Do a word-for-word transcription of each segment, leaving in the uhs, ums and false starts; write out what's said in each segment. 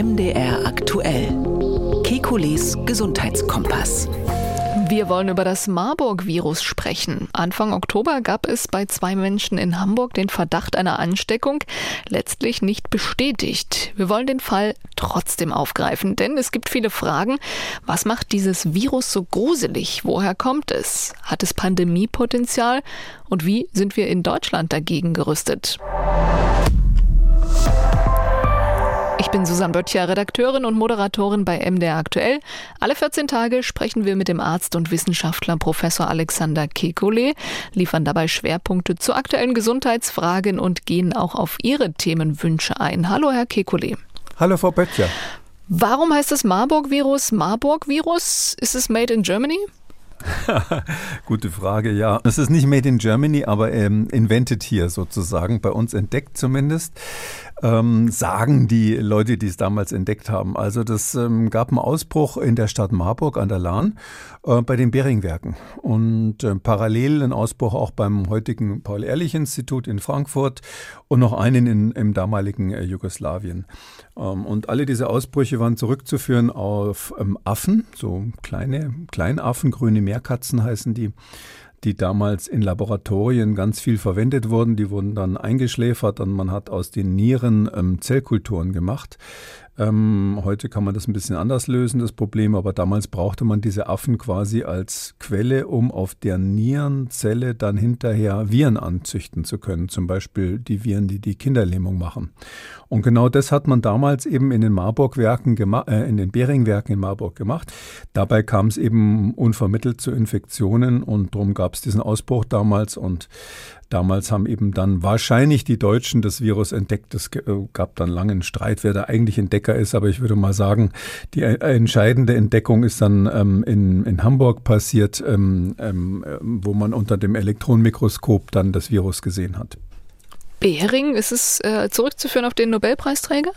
M D R aktuell. Kekules Gesundheitskompass. Wir wollen über das Marburg-Virus sprechen. Anfang Oktober gab es bei zwei Menschen in Hamburg den Verdacht einer Ansteckung, letztlich nicht bestätigt. Wir wollen den Fall trotzdem aufgreifen, denn es gibt viele Fragen. Was macht dieses Virus so gruselig? Woher kommt es? Hat es Pandemiepotenzial? Und wie sind wir in Deutschland dagegen gerüstet? Ich bin Susanne Böttcher, Redakteurin und Moderatorin bei M D R aktuell. Alle vierzehn Tage sprechen wir mit dem Arzt und Wissenschaftler Professor Alexander Kekulé, liefern dabei Schwerpunkte zu aktuellen Gesundheitsfragen und gehen auch auf Ihre Themenwünsche ein. Hallo, Herr Kekulé. Hallo, Frau Böttcher. Warum heißt das Marburg-Virus Marburg-Virus? Ist es made in Germany? Gute Frage, ja. Es ist nicht made in Germany, aber ähm, invented hier sozusagen, bei uns entdeckt zumindest, ähm, sagen die Leute, die es damals entdeckt haben. Also das ähm, gab einen Ausbruch in der Stadt Marburg an der Lahn äh, bei den Behringwerken und äh, parallel einen Ausbruch auch beim heutigen Paul-Ehrlich-Institut in Frankfurt und noch einen in, im damaligen äh, Jugoslawien. Ähm, und alle diese Ausbrüche waren zurückzuführen auf ähm, Affen, so kleine Kleinaffen, grüne Meerkatzen heißen die, die damals in Laboratorien ganz viel verwendet wurden. Die wurden dann eingeschläfert und man hat aus den Nieren ähm, Zellkulturen gemacht. Ähm, heute kann man das ein bisschen anders lösen, das Problem, aber damals brauchte man diese Affen quasi als Quelle, um auf der Nierenzelle dann hinterher Viren anzüchten zu können, zum Beispiel die Viren, die die Kinderlähmung machen. Und genau das hat man damals eben in den Marburg-Werken gema- äh, in den Behringwerken in Marburg gemacht. Dabei kam es eben unvermittelt zu Infektionen und darum gab es diesen Ausbruch damals und damals haben eben dann wahrscheinlich die Deutschen das Virus entdeckt. Es gab dann langen Streit, wer der eigentlich Entdecker ist. Aber ich würde mal sagen, die entscheidende Entdeckung ist dann ähm, in, in Hamburg passiert, ähm, ähm, wo man unter dem Elektronenmikroskop dann das Virus gesehen hat. Behring, ist es äh, zurückzuführen auf den Nobelpreisträger?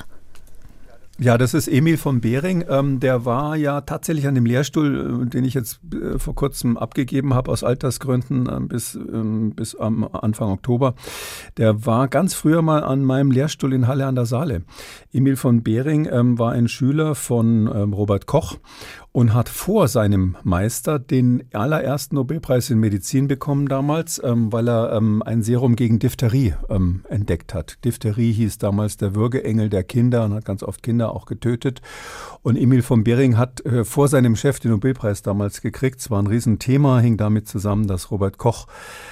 Ja, das ist Emil von Behring. Ähm, der war ja tatsächlich an dem Lehrstuhl, äh, den ich jetzt äh, vor kurzem abgegeben habe, aus Altersgründen äh, bis, ähm, bis am Anfang Oktober. Der war ganz früher mal an meinem Lehrstuhl in Halle an der Saale. Emil von Behring ähm, war ein Schüler von ähm, Robert Koch und hat vor seinem Meister den allerersten Nobelpreis in Medizin bekommen damals, ähm, weil er ähm, ein Serum gegen Diphtherie ähm, entdeckt hat. Diphtherie hieß damals der Würgeengel der Kinder und hat ganz oft Kinder auch getötet. Und Emil von Behring hat äh, vor seinem Chef den Nobelpreis damals gekriegt. Es war ein Riesenthema, hing damit zusammen, dass Robert Koch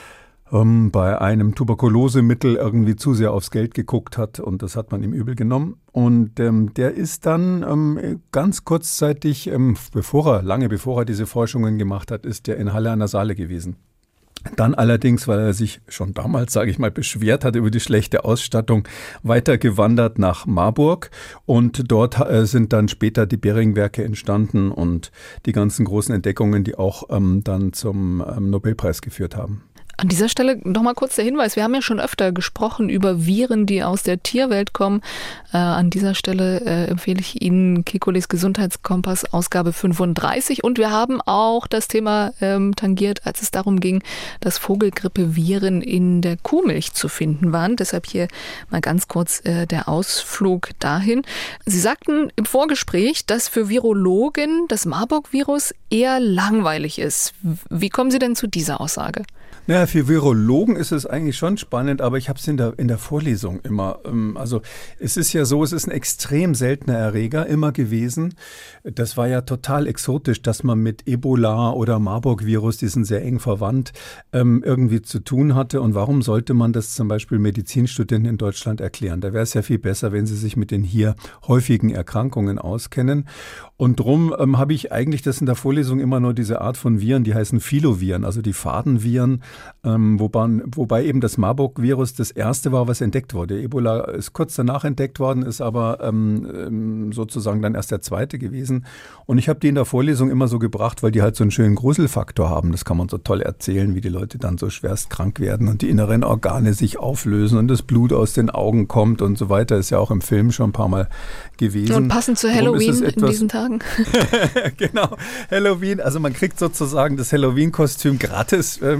ähm, bei einem Tuberkulosemittel irgendwie zu sehr aufs Geld geguckt hat und das hat man ihm übel genommen. Und ähm, der ist dann ähm, ganz kurzzeitig, ähm, bevor er, lange bevor er diese Forschungen gemacht hat, ist er in Halle an der Saale gewesen. Dann allerdings, weil er sich schon damals, sage ich mal, beschwert hat über die schlechte Ausstattung, weitergewandert nach Marburg und dort äh, sind dann später die Behringwerke entstanden und die ganzen großen Entdeckungen, die auch ähm, dann zum ähm, Nobelpreis geführt haben. An dieser Stelle nochmal kurz der Hinweis, wir haben ja schon öfter gesprochen über Viren, die aus der Tierwelt kommen. Äh, an dieser Stelle äh, empfehle ich Ihnen Kekules Gesundheitskompass Ausgabe fünfunddreißig und wir haben auch das Thema ähm, tangiert, als es darum ging, dass Vogelgrippeviren in der Kuhmilch zu finden waren. Deshalb hier mal ganz kurz äh, der Ausflug dahin. Sie sagten im Vorgespräch, dass für Virologen das Marburg-Virus eher langweilig ist. Wie kommen Sie denn zu dieser Aussage? Naja, für Virologen ist es eigentlich schon spannend, aber ich habe es in der, in der Vorlesung immer. Ähm, also es ist ja so, es ist ein extrem seltener Erreger immer gewesen. Das war ja total exotisch, dass man mit Ebola oder Marburg-Virus, die sind sehr eng verwandt, ähm, irgendwie zu tun hatte. Und warum sollte man das zum Beispiel Medizinstudenten in Deutschland erklären? Da wäre es ja viel besser, wenn sie sich mit den hier häufigen Erkrankungen auskennen. Und drum ähm, habe ich eigentlich das in der Vorlesung immer nur diese Art von Viren, die heißen Filoviren, also die Fadenviren, ähm, wobei, wobei eben das Marburg-Virus das erste war, was entdeckt wurde. Ebola ist kurz danach entdeckt worden, ist aber ähm, sozusagen dann erst der zweite gewesen. Und ich habe die in der Vorlesung immer so gebracht, weil die halt so einen schönen Gruselfaktor haben. Das kann man so toll erzählen, wie die Leute dann so schwerst krank werden und die inneren Organe sich auflösen und das Blut aus den Augen kommt und so weiter. Ist ja auch im Film schon ein paar Mal gewesen. Und passend zu Halloween in diesen Tagen. Genau, Halloween. Also man kriegt sozusagen das Halloween-Kostüm gratis, wenn man so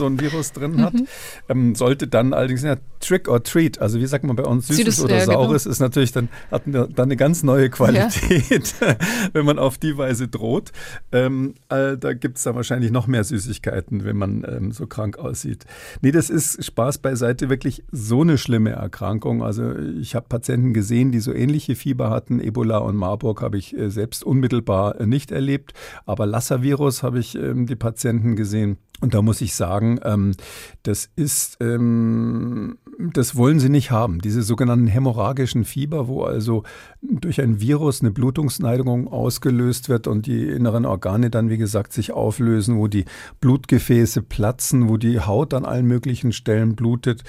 so ein Virus drin hat. Mhm. Ähm, sollte dann allerdings ja, Trick or Treat, also wie sagt man bei uns, Süßes Süßes, oder ja, Saures, genau. ist natürlich dann, hat eine, dann eine ganz neue Qualität, ja. wenn man auf die Weise droht. Ähm, äh, da gibt es dann wahrscheinlich noch mehr Süßigkeiten, wenn man ähm, so krank aussieht. Nee, das ist Spaß beiseite wirklich so eine schlimme Erkrankung. Also ich habe Patienten gesehen, die so ähnliche Fieber hatten. Ebola und Marburg habe ich äh, selbst unmittelbar äh, nicht erlebt. Aber Lassa-Virus habe ich ähm, die Patienten gesehen. Und da muss ich sagen, ähm, das ist, ähm, das wollen sie nicht haben. Diese sogenannten hämorrhagischen Fieber, wo also durch ein Virus eine Blutungsneigung ausgelöst wird und die inneren Organe dann, wie gesagt, sich auflösen, wo die Blutgefäße platzen, wo die Haut an allen möglichen Stellen blutet.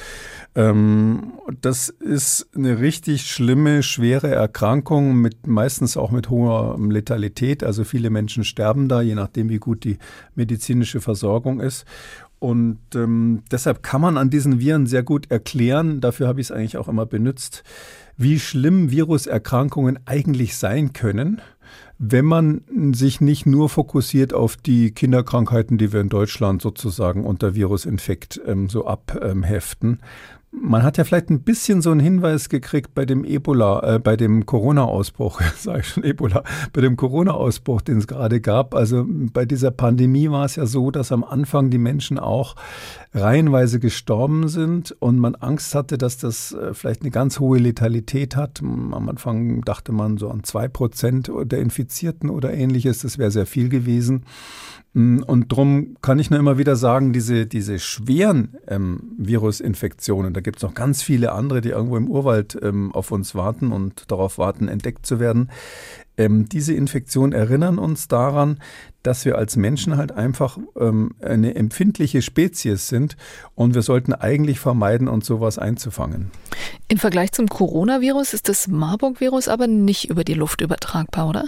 Ähm, das ist eine richtig schlimme, schwere Erkrankung, mit meistens auch mit hoher Letalität. Also viele Menschen sterben da, je nachdem, wie gut die medizinische Versorgung ist. Und ähm, deshalb kann man an diesen Viren sehr gut erklären, dafür habe ich es eigentlich auch immer benutzt, wie schlimm Viruserkrankungen eigentlich sein können, wenn man sich nicht nur fokussiert auf die Kinderkrankheiten, die wir in Deutschland sozusagen unter Virusinfekt ähm, so abheften. Man hat ja vielleicht ein bisschen so einen Hinweis gekriegt bei dem Ebola, äh, bei dem Corona-Ausbruch, sage ich schon Ebola, bei dem Corona-Ausbruch, den es gerade gab. Also bei dieser Pandemie war es ja so, dass am Anfang die Menschen auch reihenweise gestorben sind und man Angst hatte, dass das äh, vielleicht eine ganz hohe Letalität hat. Am Anfang dachte man so an zwei Prozent der Infizierten oder Ähnliches, das wäre sehr viel gewesen. Und darum kann ich nur immer wieder sagen, diese, diese schweren ähm, Virusinfektionen, da gibt es noch ganz viele andere, die irgendwo im Urwald ähm, auf uns warten und darauf warten, entdeckt zu werden. Ähm, diese Infektionen erinnern uns daran, dass wir als Menschen halt einfach ähm, eine empfindliche Spezies sind und wir sollten eigentlich vermeiden, uns sowas einzufangen. Im Vergleich zum Coronavirus ist das Marburg-Virus aber nicht über die Luft übertragbar, oder?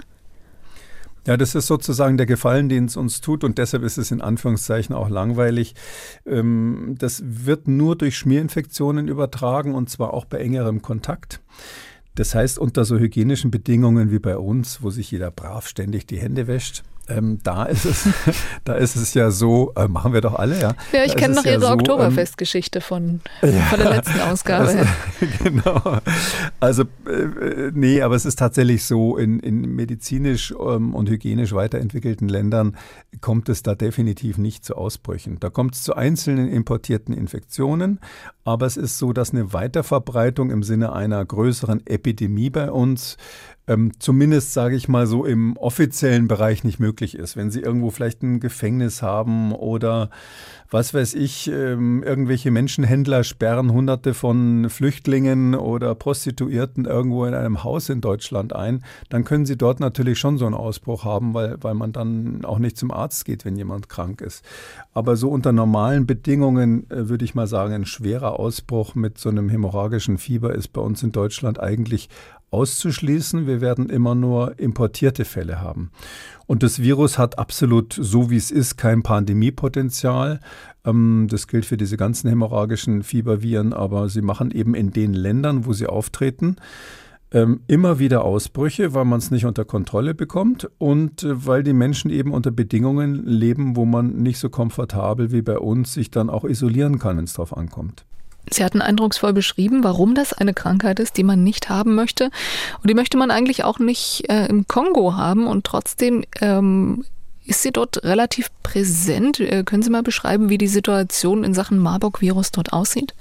Ja, das ist sozusagen der Gefallen, den es uns tut und deshalb ist es in Anführungszeichen auch langweilig. Das wird nur durch Schmierinfektionen übertragen und zwar auch bei engerem Kontakt. Das heißt, unter so hygienischen Bedingungen wie bei uns, wo sich jeder brav ständig die Hände wäscht, ähm, da ist es, da ist es ja so, äh, machen wir doch alle, ja. Ja, ich kenne noch Ihre ja so, Oktoberfestgeschichte von, ja, von der letzten Ausgabe. Also, genau. Also, äh, nee, aber es ist tatsächlich so, in, in medizinisch ähm, und hygienisch weiterentwickelten Ländern kommt es da definitiv nicht zu Ausbrüchen. Da kommt es zu einzelnen importierten Infektionen, aber es ist so, dass eine Weiterverbreitung im Sinne einer größeren Epidemie bei uns Ähm, zumindest, sage ich mal so, im offiziellen Bereich nicht möglich ist. Wenn Sie irgendwo vielleicht ein Gefängnis haben oder was weiß ich, ähm, irgendwelche Menschenhändler sperren Hunderte von Flüchtlingen oder Prostituierten irgendwo in einem Haus in Deutschland ein, dann können Sie dort natürlich schon so einen Ausbruch haben, weil, weil man dann auch nicht zum Arzt geht, wenn jemand krank ist. Aber so unter normalen Bedingungen äh, würde ich mal sagen, ein schwerer Ausbruch mit so einem hämorrhagischen Fieber ist bei uns in Deutschland eigentlich auszuschließen. Wir werden immer nur importierte Fälle haben. Und das Virus hat absolut, so wie es ist, kein Pandemiepotenzial. Ähm, das gilt für diese ganzen hämorrhagischen Fieberviren, aber sie machen eben in den Ländern, wo sie auftreten, ähm, immer wieder Ausbrüche, weil man es nicht unter Kontrolle bekommt und äh, weil die Menschen eben unter Bedingungen leben, wo man nicht so komfortabel wie bei uns sich dann auch isolieren kann, wenn es drauf ankommt. Sie hatten eindrucksvoll beschrieben, warum das eine Krankheit ist, die man nicht haben möchte. Und die möchte man eigentlich auch nicht äh, im Kongo haben. Und trotzdem ähm, ist sie dort relativ präsent. Äh, können Sie mal beschreiben, wie die Situation in Sachen Marburg-Virus dort aussieht?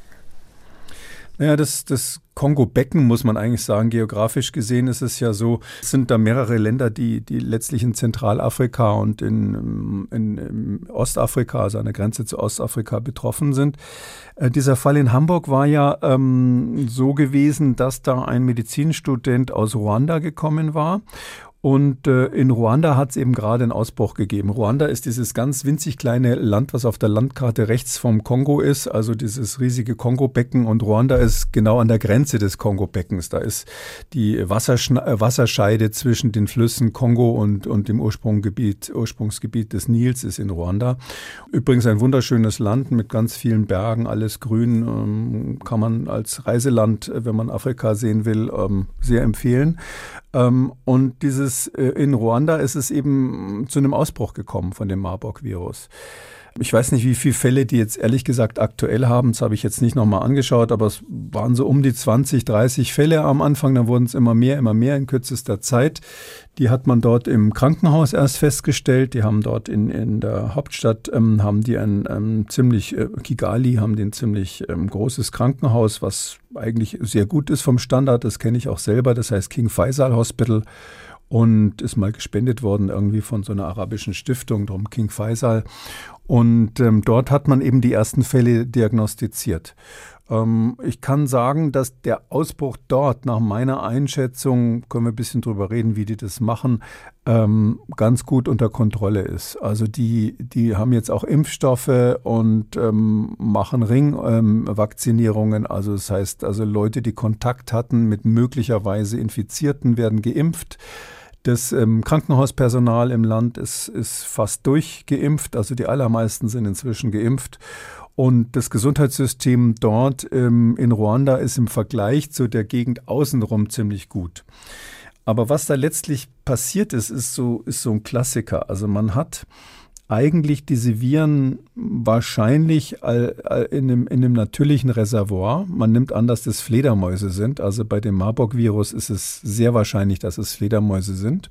Naja, das, das Kongo-Becken, muss man eigentlich sagen, geografisch gesehen ist es ja so, es sind da mehrere Länder, die, die letztlich in Zentralafrika und in, in, in Ostafrika, also an der Grenze zu Ostafrika betroffen sind. Äh, dieser Fall in Hamburg war ja ähm, so gewesen, dass da ein Medizinstudent aus Ruanda gekommen war. Und äh, in Ruanda hat es eben gerade einen Ausbruch gegeben. Ruanda ist dieses ganz winzig kleine Land, was auf der Landkarte rechts vom Kongo ist, also dieses riesige Kongo-Becken. Und Ruanda ist genau an der Grenze des Kongo-Beckens. Da ist die Wasserschne- äh, Wasserscheide zwischen den Flüssen Kongo und, und dem Ursprungsgebiet, Ursprungsgebiet des Nils ist in Ruanda. Übrigens ein wunderschönes Land mit ganz vielen Bergen, alles grün. Ähm, kann man als Reiseland, wenn man Afrika sehen will, ähm, sehr empfehlen. Ähm, und dieses in Ruanda ist es eben zu einem Ausbruch gekommen von dem Marburg-Virus. Ich weiß nicht, wie viele Fälle die jetzt ehrlich gesagt aktuell haben. Das habe ich jetzt nicht nochmal angeschaut, aber es waren so um die zwanzig, dreißig Fälle am Anfang. Dann wurden es immer mehr, immer mehr in kürzester Zeit. Die hat man dort im Krankenhaus erst festgestellt. Die haben dort in, in der Hauptstadt, ähm, haben die ein ähm, ziemlich, äh, Kigali haben die ein ziemlich ähm, großes Krankenhaus, was eigentlich sehr gut ist vom Standard. Das kenne ich auch selber. Das heißt King Faisal Hospital. Und ist mal gespendet worden irgendwie von so einer arabischen Stiftung, drum King Faisal. Und ähm, dort hat man eben die ersten Fälle diagnostiziert. Ähm, ich kann sagen, dass der Ausbruch dort nach meiner Einschätzung, können wir ein bisschen drüber reden, wie die das machen, ähm, ganz gut unter Kontrolle ist. Also die, die haben jetzt auch Impfstoffe und ähm, machen Ringvakzinierungen. Ähm, also das heißt, also Leute, die Kontakt hatten mit möglicherweise Infizierten, werden geimpft. Das ähm, Krankenhauspersonal im Land ist, ist fast durchgeimpft, also die allermeisten sind inzwischen geimpft. Und das Gesundheitssystem dort ähm, in Ruanda ist im Vergleich zu der Gegend außenrum ziemlich gut. Aber was da letztlich passiert ist, ist so, ist so ein Klassiker. Also man hat eigentlich diese Viren wahrscheinlich in einem, in einem natürlichen Reservoir. Man nimmt an, dass das Fledermäuse sind. Also bei dem Marburg-Virus ist es sehr wahrscheinlich, dass es Fledermäuse sind.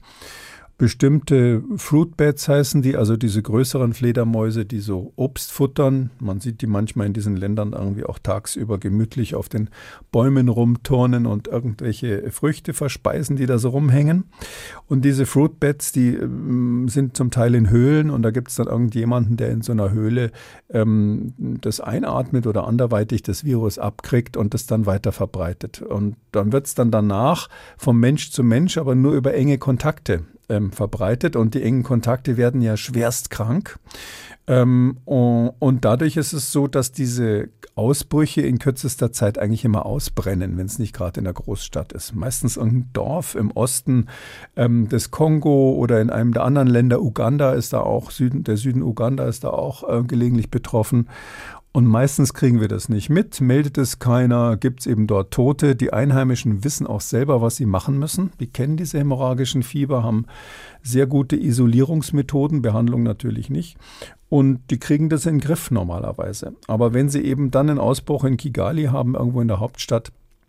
Bestimmte Fruit Bats heißen die, also diese größeren Fledermäuse, die so Obst futtern. Man sieht die manchmal in diesen Ländern irgendwie auch tagsüber gemütlich auf den Bäumen rumturnen und irgendwelche Früchte verspeisen, die da so rumhängen. Und diese Fruit Bats, die ähm, sind zum Teil in Höhlen und da gibt es dann irgendjemanden, der in so einer Höhle ähm, das einatmet oder anderweitig das Virus abkriegt und das dann weiter verbreitet. Und dann wird es dann danach vom Mensch zu Mensch, aber nur über enge Kontakte Ähm, verbreitet und die engen Kontakte werden ja schwerst krank. Ähm, und, und dadurch ist es so, dass diese Ausbrüche in kürzester Zeit eigentlich immer ausbrennen, wenn es nicht gerade in der Großstadt ist. Meistens irgendein Dorf im Osten ähm, des Kongo oder in einem der anderen Länder, Uganda ist da auch, Süden, der Süden Uganda ist da auch äh, gelegentlich betroffen. Und meistens kriegen wir das nicht mit, meldet es keiner, gibt es eben dort Tote. Die Einheimischen wissen auch selber, was sie machen müssen. Die kennen diese hämorrhagischen Fieber, haben sehr gute Isolierungsmethoden, Behandlung natürlich nicht. Und die kriegen das in den Griff normalerweise. Aber wenn sie eben dann einen Ausbruch in Kigali haben, irgendwo in der Hauptstadt,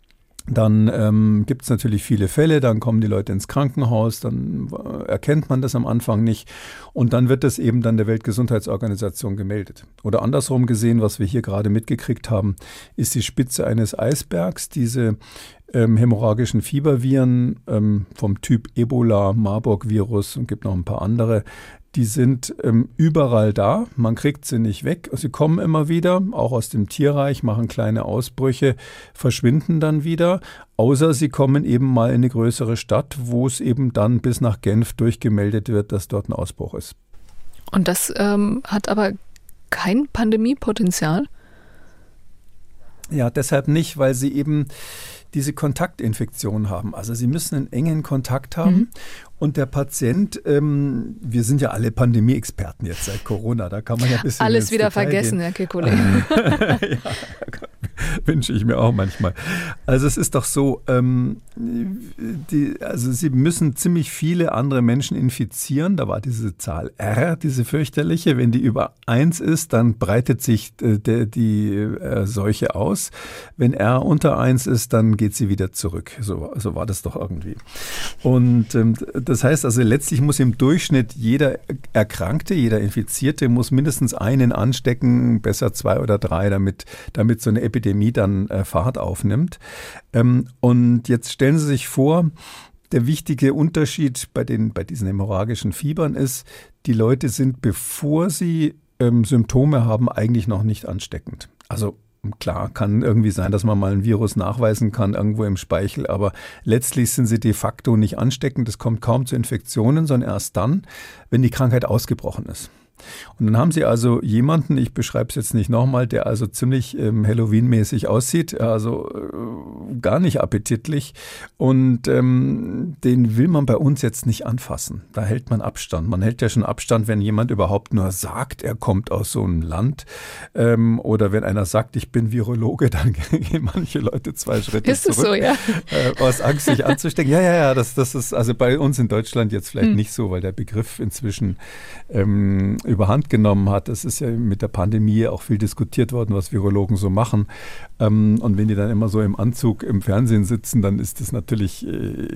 dann ähm, gibt es natürlich viele Fälle, dann kommen die Leute ins Krankenhaus, dann äh, erkennt man das am Anfang nicht und dann wird das eben dann der Weltgesundheitsorganisation gemeldet. Oder andersrum gesehen, was wir hier gerade mitgekriegt haben, ist die Spitze eines Eisbergs, diese ähm, hämorrhagischen Fieberviren ähm, vom Typ Ebola, Marburg-Virus und gibt noch ein paar andere. Die sind ähm, überall da, man kriegt sie nicht weg. Sie kommen immer wieder, auch aus dem Tierreich, machen kleine Ausbrüche, verschwinden dann wieder. Außer sie kommen eben mal in eine größere Stadt, wo es eben dann bis nach Genf durchgemeldet wird, dass dort ein Ausbruch ist. Und das ähm, hat aber kein Pandemiepotenzial? Ja, deshalb nicht, weil sie eben diese Kontaktinfektion haben. Also sie müssen einen engen Kontakt haben. Mhm. Und der Patient, ähm, wir sind ja alle Pandemie-Experten jetzt seit Corona, da kann man ja ein bisschen alles wieder Detail vergessen, gehen. Herr Kekulé. Ja, wünsche ich mir auch manchmal. Also es ist doch so, ähm, die, also sie müssen ziemlich viele andere Menschen infizieren. Da war diese Zahl R, diese fürchterliche. Wenn die über eins ist, dann breitet sich äh, der, die äh, Seuche aus. Wenn R unter eins ist, dann geht sie wieder zurück. So, so war das doch irgendwie. Und ähm, das heißt also, letztlich muss im Durchschnitt jeder Erkrankte, jeder Infizierte muss mindestens einen anstecken, besser zwei oder drei, damit, damit so eine Epidemie dann äh, Fahrt aufnimmt. Ähm, und jetzt stellen Sie sich vor, der wichtige Unterschied bei, den, bei diesen hämorrhagischen Fiebern ist, die Leute sind, bevor sie ähm, Symptome haben, eigentlich noch nicht ansteckend. Also klar, kann irgendwie sein, dass man mal ein Virus nachweisen kann irgendwo im Speichel, aber letztlich sind sie de facto nicht ansteckend. Es kommt kaum zu Infektionen, sondern erst dann, wenn die Krankheit ausgebrochen ist. Und dann haben sie also jemanden, ich beschreibe es jetzt nicht nochmal, der also ziemlich ähm, Halloween-mäßig aussieht, also äh, gar nicht appetitlich und ähm, den will man bei uns jetzt nicht anfassen. Da hält man Abstand. Man hält ja schon Abstand, wenn jemand überhaupt nur sagt, er kommt aus so einem Land ähm, oder wenn einer sagt, ich bin Virologe, dann gehen manche Leute zwei Schritte ist zurück, so, ja? äh, aus Angst, sich anzustecken. Ja, ja, ja, das, das ist also bei uns in Deutschland jetzt vielleicht hm. nicht so, weil der Begriff inzwischen ähm, überhand genommen hat. Es ist ja mit der Pandemie auch viel diskutiert worden, was Virologen so machen. Ähm, und wenn die dann immer so im Anzug im Fernsehen sitzen, dann ist das natürlich,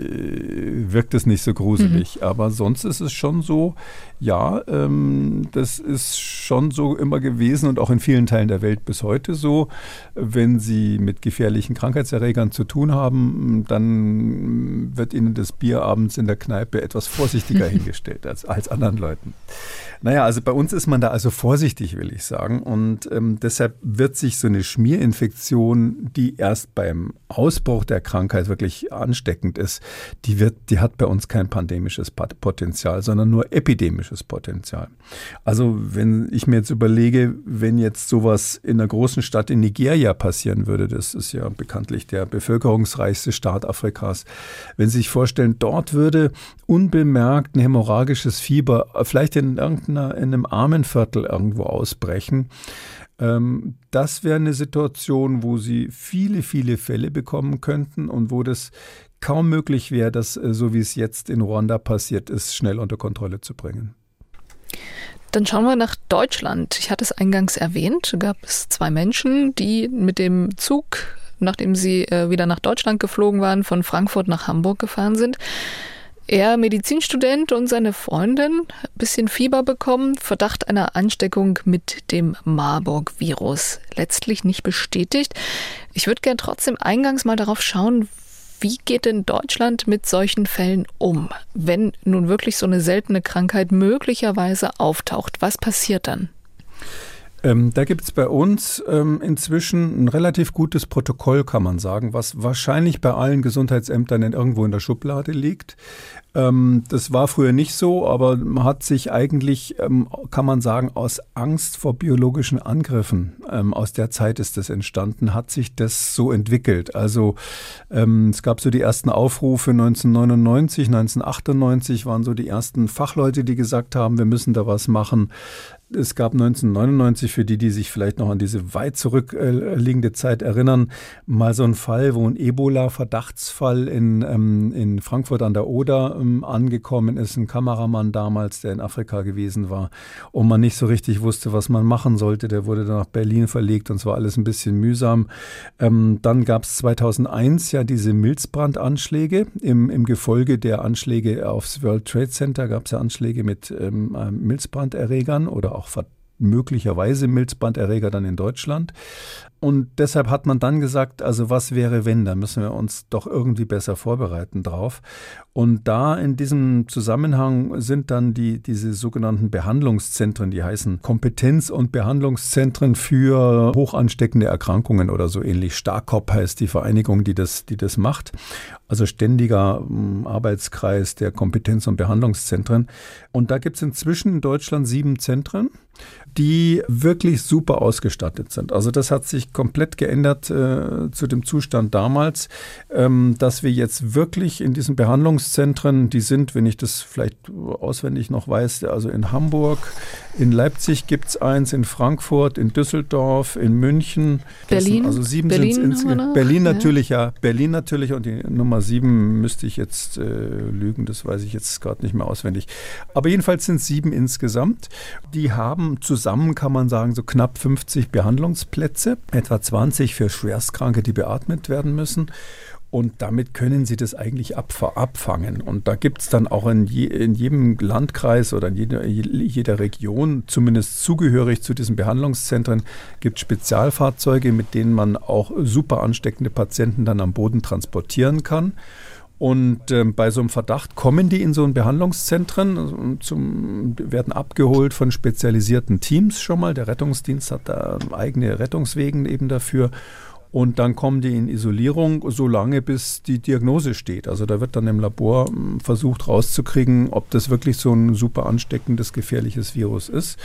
äh, wirkt es nicht so gruselig. Mhm. Aber sonst ist es schon so, ja, ähm, das ist schon so immer gewesen und auch in vielen Teilen der Welt bis heute so. Wenn Sie mit gefährlichen Krankheitserregern zu tun haben, dann wird Ihnen das Bier abends in der Kneipe etwas vorsichtiger hingestellt als, als anderen Leuten. Naja, also bei uns ist man da also vorsichtig, will ich sagen. Und ähm, deshalb wird sich so eine Schmierinfektion, die erst beim Ausbruch der Krankheit wirklich ansteckend ist, die wird, die hat bei uns kein pandemisches Potenzial, sondern nur epidemisches Potenzial. Also wenn ich mir jetzt überlege, wenn jetzt sowas in einer großen Stadt in Nigeria passieren würde, das ist ja bekanntlich der bevölkerungsreichste Staat Afrikas, wenn Sie sich vorstellen, dort würde unbemerkt ein hämorrhagisches Fieber vielleicht in irgendeiner in einem Armenviertel irgendwo ausbrechen. Ähm, das wäre eine Situation, wo Sie viele, viele Fälle bekommen könnten und wo das kaum möglich wäre, das, so wie es jetzt in Ruanda passiert ist, schnell unter Kontrolle zu bringen. Dann schauen wir nach Deutschland. Ich hatte es eingangs erwähnt, gab es zwei Menschen, die mit dem Zug, nachdem sie äh, wieder nach Deutschland geflogen waren, von Frankfurt nach Hamburg gefahren sind. Er, Medizinstudent, und seine Freundin, ein bisschen Fieber bekommen, Verdacht einer Ansteckung mit dem Marburg-Virus. Letztlich nicht bestätigt. Ich würde gerne trotzdem eingangs mal darauf schauen, wie geht denn Deutschland mit solchen Fällen um, wenn nun wirklich so eine seltene Krankheit möglicherweise auftaucht? Was passiert dann? Ähm, da gibt es bei uns ähm, inzwischen ein relativ gutes Protokoll, kann man sagen, was wahrscheinlich bei allen Gesundheitsämtern in, irgendwo in der Schublade liegt. Ähm, das war früher nicht so, aber man hat sich eigentlich, ähm, kann man sagen, aus Angst vor biologischen Angriffen, ähm, aus der Zeit ist das entstanden, hat sich das so entwickelt. Also ähm, es gab so die ersten Aufrufe neunzehnhundertneunundneunzig, neunzehnhundertachtundneunzig waren so die ersten Fachleute, die gesagt haben, wir müssen da was machen. Es gab neunzehnhundertneunundneunzig, für die, die sich vielleicht noch an diese weit zurückliegende Zeit erinnern, mal so ein Fall, wo ein Ebola-Verdachtsfall in, ähm, in Frankfurt an der Oder ähm, angekommen ist. Ein Kameramann damals, der in Afrika gewesen war und man nicht so richtig wusste, was man machen sollte. Der wurde dann nach Berlin verlegt und es war alles ein bisschen mühsam. Ähm, dann gab es zweitausendeins ja diese Milzbrandanschläge. Im, im Gefolge der Anschläge aufs World Trade Center gab es ja Anschläge mit ähm, Milzbranderregern oder auch auch möglicherweise Milzbranderreger dann in Deutschland. Und deshalb hat man dann gesagt, also was wäre wenn, da müssen wir uns doch irgendwie besser vorbereiten drauf. Und da in diesem Zusammenhang sind dann die diese sogenannten Behandlungszentren, die heißen Kompetenz- und Behandlungszentren für hochansteckende Erkrankungen oder so ähnlich. STARKOP heißt die Vereinigung, die das, die das macht. Also ständiger ähm, Arbeitskreis der Kompetenz- und Behandlungszentren. Und da gibt es inzwischen in Deutschland sieben Zentren, die wirklich super ausgestattet sind. Also das hat sich komplett geändert äh, zu dem Zustand damals, ähm, dass wir jetzt wirklich in diesen Behandlungszentren, die sind, wenn ich das vielleicht auswendig noch weiß, also in Hamburg, in Leipzig gibt es eins, in Frankfurt, in Düsseldorf, in München. Berlin, sind, also sieben Berlin, sind es insgesamt. Berlin natürlich, ja. ja. Berlin natürlich und die Nummer sieben müsste ich jetzt äh, lügen, das weiß ich jetzt gerade nicht mehr auswendig. Aber jedenfalls sind es sieben insgesamt. Die haben zusammen, kann man sagen, so knapp fünfzig Behandlungsplätze, etwa zwanzig für Schwerstkranke, die beatmet werden müssen. Und damit können Sie das eigentlich abfangen. Und da gibt es dann auch in, je, in jedem Landkreis oder in jeder, jeder Region, zumindest zugehörig zu diesen Behandlungszentren, gibt es Spezialfahrzeuge, mit denen man auch super ansteckende Patienten dann am Boden transportieren kann. Und äh, bei so einem Verdacht kommen die in so ein Behandlungszentren, also zum, werden abgeholt von spezialisierten Teams schon mal. Der Rettungsdienst hat da eigene Rettungswegen eben dafür. Und dann kommen die in Isolierung, solange bis die Diagnose steht. Also da wird dann im Labor versucht rauszukriegen, ob das wirklich so ein super ansteckendes, gefährliches Virus ist.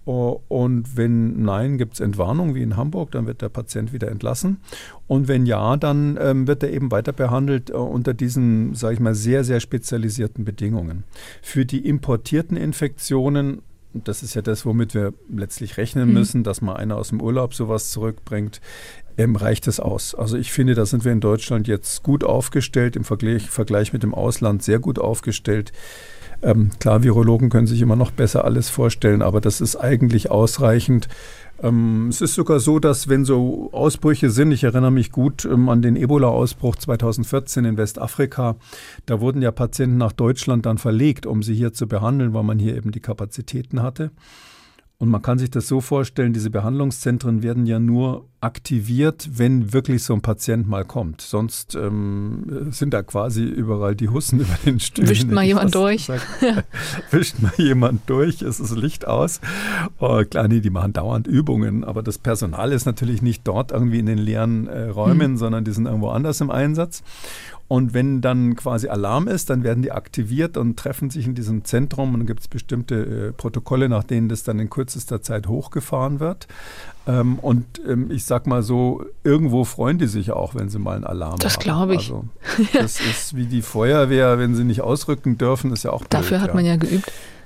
Und wenn nein, gibt es Entwarnung, wie in Hamburg, dann wird der Patient wieder entlassen. Und wenn ja, dann ähm, wird er eben weiter behandelt äh, unter diesen, sage ich mal, sehr, sehr spezialisierten Bedingungen. Für die importierten Infektionen, das ist ja das, womit wir letztlich rechnen müssen, mhm. dass mal einer aus dem Urlaub sowas zurückbringt, ähm, reicht es aus. Also ich finde, da sind wir in Deutschland jetzt gut aufgestellt, im Vergleich, Vergleich mit dem Ausland sehr gut aufgestellt. Ähm, klar, Virologen können sich immer noch besser alles vorstellen, aber das ist eigentlich ausreichend. Ähm, es ist sogar so, dass wenn so Ausbrüche sind, ich erinnere mich gut ähm, an den Ebola-Ausbruch zweitausendvierzehn in Westafrika, da wurden ja Patienten nach Deutschland dann verlegt, um sie hier zu behandeln, weil man hier eben die Kapazitäten hatte. Und man kann sich das so vorstellen, diese Behandlungszentren werden ja nur aktiviert, wenn wirklich so ein Patient mal kommt. Sonst ähm, sind da quasi überall die Hussen über den Stühlen. Wischt mal jemand durch. Wischt mal jemand durch, es ist Licht aus. Oh, klar, nee, die machen dauernd Übungen, aber das Personal ist natürlich nicht dort irgendwie in den leeren äh, Räumen, mhm. sondern die sind irgendwo anders im Einsatz. Und wenn dann quasi Alarm ist, dann werden die aktiviert und treffen sich in diesem Zentrum. Und dann gibt es bestimmte äh, Protokolle, nach denen das dann in kürzester Zeit hochgefahren wird. Ähm, und ähm, ich sag mal so, irgendwo freuen die sich auch, wenn sie mal einen Alarm das haben. Das glaube ich. Also, das ist wie die Feuerwehr, wenn sie nicht ausrücken dürfen, ist ja auch blöd. Dafür hat ja. man ja geübt.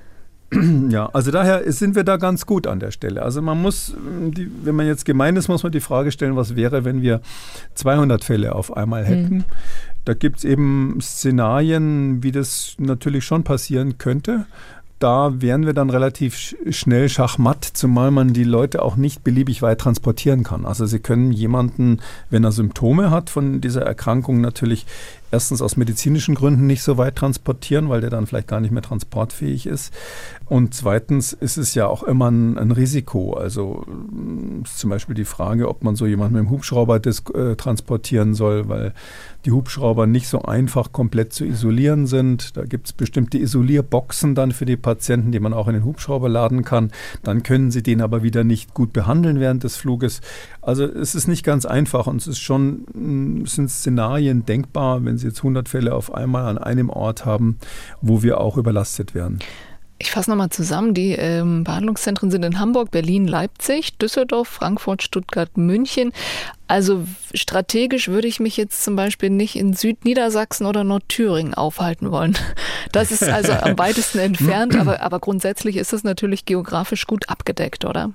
Ja, also daher sind wir da ganz gut an der Stelle. Also man muss, die, wenn man jetzt gemein ist, muss man die Frage stellen, was wäre, wenn wir zweihundert Fälle auf einmal hätten. Mhm. Da gibt es eben Szenarien, wie das natürlich schon passieren könnte. Da wären wir dann relativ schnell schachmatt, zumal man die Leute auch nicht beliebig weit transportieren kann. Also Sie können jemanden, wenn er Symptome hat von dieser Erkrankung, natürlich erstens aus medizinischen Gründen nicht so weit transportieren, weil der dann vielleicht gar nicht mehr transportfähig ist. Und zweitens ist es ja auch immer ein, ein Risiko. Also ist zum Beispiel die Frage, ob man so jemanden mit dem Hubschrauber des, äh, transportieren soll, weil die Hubschrauber nicht so einfach komplett zu isolieren sind. Da gibt es bestimmte Isolierboxen dann für die Patienten, die man auch in den Hubschrauber laden kann. Dann können sie den aber wieder nicht gut behandeln während des Fluges. Also es ist nicht ganz einfach und es ist schon, es sind Szenarien denkbar, wenn Sie jetzt hundert Fälle auf einmal an einem Ort haben, wo wir auch überlastet werden. Ich fasse nochmal zusammen. Die ähm, Behandlungszentren sind in Hamburg, Berlin, Leipzig, Düsseldorf, Frankfurt, Stuttgart, München. Also strategisch würde ich mich jetzt zum Beispiel nicht in Südniedersachsen oder Nordthüringen aufhalten wollen. Das ist also am weitesten entfernt, aber, aber grundsätzlich ist es natürlich geografisch gut abgedeckt, oder?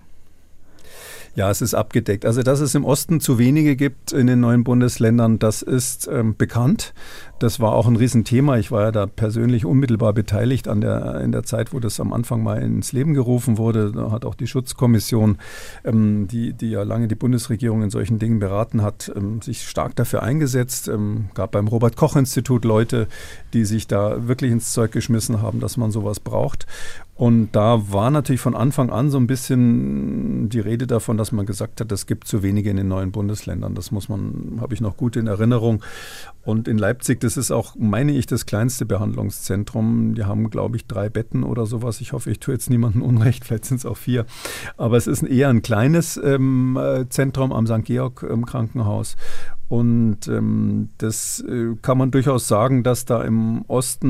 Ja, es ist abgedeckt. Also, dass es im Osten zu wenige gibt in den neuen Bundesländern, das ist ähm, bekannt. Das war auch ein Riesenthema. Ich war ja da persönlich unmittelbar beteiligt an der, in der Zeit, wo das am Anfang mal ins Leben gerufen wurde. Da hat auch die Schutzkommission, ähm, die, die ja lange die Bundesregierung in solchen Dingen beraten hat, ähm, sich stark dafür eingesetzt. Ähm, gab beim Robert-Koch-Institut Leute, die sich da wirklich ins Zeug geschmissen haben, dass man sowas braucht. Und da war natürlich von Anfang an so ein bisschen die Rede davon, dass man gesagt hat, es gibt zu wenige in den neuen Bundesländern. Das muss man, habe ich noch gut in Erinnerung. Und in Leipzig, das ist auch, meine ich, das kleinste Behandlungszentrum. Die haben, glaube ich, drei Betten oder sowas. Ich hoffe, ich tue jetzt niemandem Unrecht, vielleicht sind es auch vier. Aber es ist eher ein kleines ähm, Zentrum am Sankt Georg im Krankenhaus. Und ähm, das äh, kann man durchaus sagen, dass da im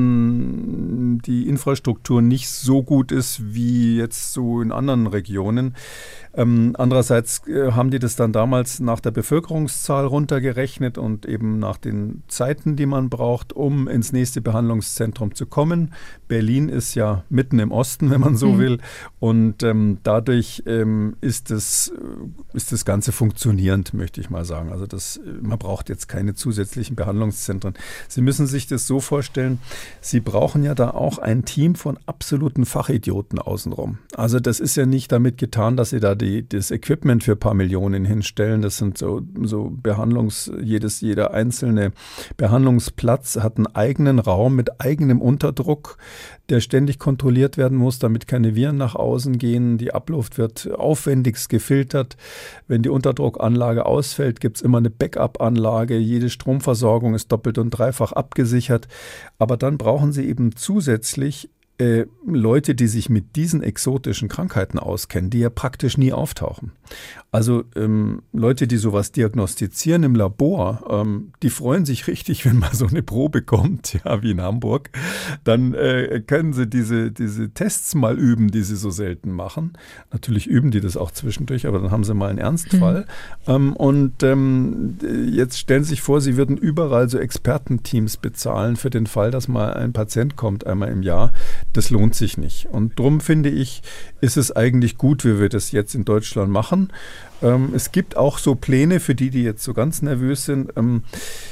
Osten die Infrastruktur nicht so gut ist wie jetzt so in anderen Regionen. Ähm, andererseits äh, haben die das dann damals nach der Bevölkerungszahl runtergerechnet und eben nach den Zeiten, die man braucht, um ins nächste Behandlungszentrum zu kommen. Berlin ist ja mitten im Osten, wenn man so mhm. will. Und ähm, dadurch ähm, ist, das, ist das Ganze funktionierend, möchte ich mal sagen. Also das Man braucht jetzt keine zusätzlichen Behandlungszentren. Sie müssen sich das so vorstellen, Sie brauchen ja da auch ein Team von absoluten Fachidioten außenrum. Also das ist ja nicht damit getan, dass Sie da die, das Equipment für ein paar Millionen hinstellen. Das sind so, so Behandlungs, jedes, jeder einzelne Behandlungsplatz hat einen eigenen Raum mit eigenem Unterdruck, der ständig kontrolliert werden muss, damit keine Viren nach außen gehen. Die Abluft wird aufwendigst gefiltert. Wenn die Unterdruckanlage ausfällt, gibt es immer eine Backup-Anlage. Jede Stromversorgung ist doppelt und dreifach abgesichert. Aber dann brauchen Sie eben zusätzlich äh, Leute, die sich mit diesen exotischen Krankheiten auskennen, die ja praktisch nie auftauchen. Also ähm, Leute, die sowas diagnostizieren im Labor, ähm, die freuen sich richtig, wenn man so eine Probe kommt, ja, wie in Hamburg. Dann äh, können sie diese, diese Tests mal üben, die sie so selten machen. Natürlich üben die das auch zwischendurch, aber dann haben sie mal einen Ernstfall. Mhm. Ähm, und ähm, jetzt stellen Sie sich vor, Sie würden überall so Expertenteams bezahlen für den Fall, dass mal ein Patient kommt, einmal im Jahr. Das lohnt sich nicht. Und darum finde ich, ist es eigentlich gut, wie wir das jetzt in Deutschland machen. Ähm, es gibt auch so Pläne, für die, die jetzt so ganz nervös sind, ähm,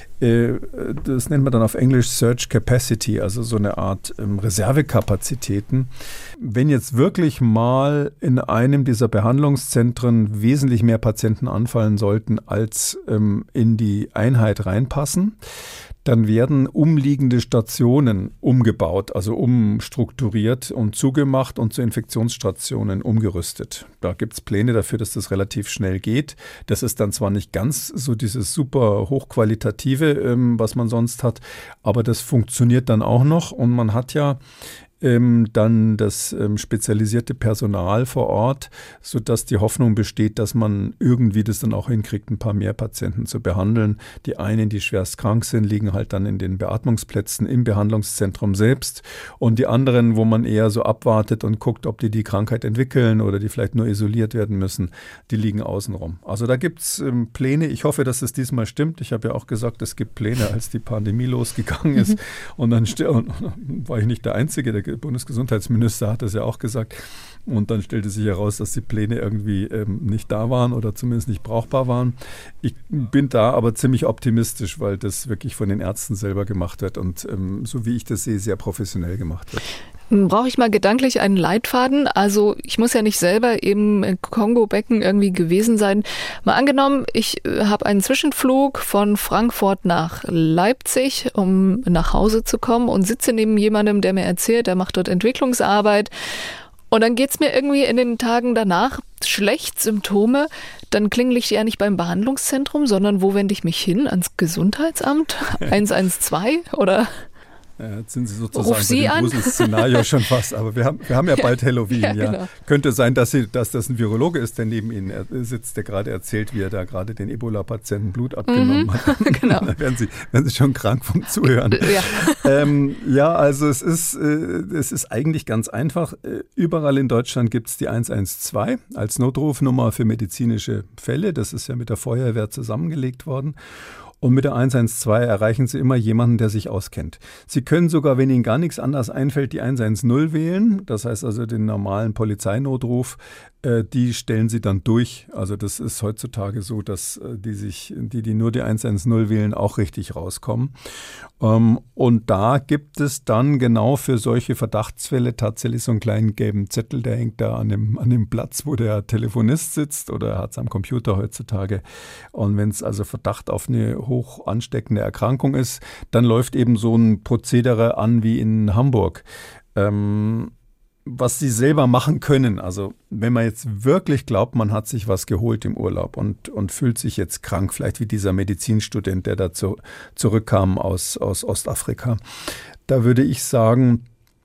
das nennt man dann auf Englisch Surge Capacity, also so eine Art ähm, Reservekapazitäten. Wenn jetzt wirklich mal in einem dieser Behandlungszentren wesentlich mehr Patienten anfallen sollten, als ähm, in die Einheit reinpassen, dann werden umliegende Stationen umgebaut, also umstrukturiert und zugemacht und zu Infektionsstationen umgerüstet. Da gibt es Pläne dafür, dass das relativ schnell geht. Das ist dann zwar nicht ganz so dieses super hochqualitative, ähm, was man sonst hat, aber das funktioniert dann auch noch und man hat ja Ähm, dann das ähm, spezialisierte Personal vor Ort, sodass die Hoffnung besteht, dass man irgendwie das dann auch hinkriegt, ein paar mehr Patienten zu behandeln. Die einen, die schwerst krank sind, liegen halt dann in den Beatmungsplätzen im Behandlungszentrum selbst und die anderen, wo man eher so abwartet und guckt, ob die die Krankheit entwickeln oder die vielleicht nur isoliert werden müssen, die liegen außenrum. Also da gibt es ähm, Pläne. Ich hoffe, dass es diesmal stimmt. Ich habe ja auch gesagt, es gibt Pläne, als die Pandemie losgegangen ist. Mhm. Und dann und, war ich nicht der Einzige, der Bundesgesundheitsminister hat das ja auch gesagt. Und dann stellte sich heraus, dass die Pläne irgendwie ähm, nicht da waren oder zumindest nicht brauchbar waren. Ich bin da aber ziemlich optimistisch, weil das wirklich von den Ärzten selber gemacht wird und ähm, so wie ich das sehe, sehr professionell gemacht wird. Brauche ich mal gedanklich einen Leitfaden? Also ich muss ja nicht selber im Kongo-Becken irgendwie gewesen sein. Mal angenommen, ich habe einen Zwischenflug von Frankfurt nach Leipzig, um nach Hause zu kommen und sitze neben jemandem, der mir erzählt, der macht dort Entwicklungsarbeit. Und dann geht's mir irgendwie in den Tagen danach schlecht, Symptome. Dann klingel ich ja nicht beim Behandlungszentrum, sondern wo wende ich mich hin? Ans Gesundheitsamt? eins eins zwei oder... Ja, jetzt sind Sie sozusagen bei dem Grusel-Szenario schon fast. Aber wir haben, wir haben ja bald Halloween. Ja, ja. Genau. Könnte sein, dass, Sie, dass das ein Virologe ist, der neben Ihnen sitzt, der gerade erzählt, wie er da gerade den Ebola-Patienten Blut abgenommen mhm. hat. Genau. Da werden Sie, werden Sie schon krank vom Zuhören. Ja, ähm, ja also es ist, äh, es ist eigentlich ganz einfach. Überall in Deutschland gibt es die eins eins zwei als Notrufnummer für medizinische Fälle. Das ist ja mit der Feuerwehr zusammengelegt worden. Und mit der eins eins zwei erreichen Sie immer jemanden, der sich auskennt. Sie können sogar, wenn Ihnen gar nichts anderes einfällt, die eins eins null wählen. Das heißt also den normalen Polizeinotruf. Äh, die stellen Sie dann durch. Also das ist heutzutage so, dass äh, die, sich, die, die nur die eins eins null wählen, auch richtig rauskommen. Ähm, und da gibt es dann genau für solche Verdachtsfälle tatsächlich so einen kleinen gelben Zettel, der hängt da an dem, an dem Platz, wo der Telefonist sitzt oder hat es am Computer heutzutage. Und wenn es also Verdacht auf eine hoch ansteckende Erkrankung ist, dann läuft eben so ein Prozedere an wie in Hamburg. Ähm, was Sie selber machen können, also wenn man jetzt wirklich glaubt, man hat sich was geholt im Urlaub und, und fühlt sich jetzt krank, vielleicht wie dieser Medizinstudent, der da zu, zurückkam aus, aus Ostafrika, da würde ich sagen,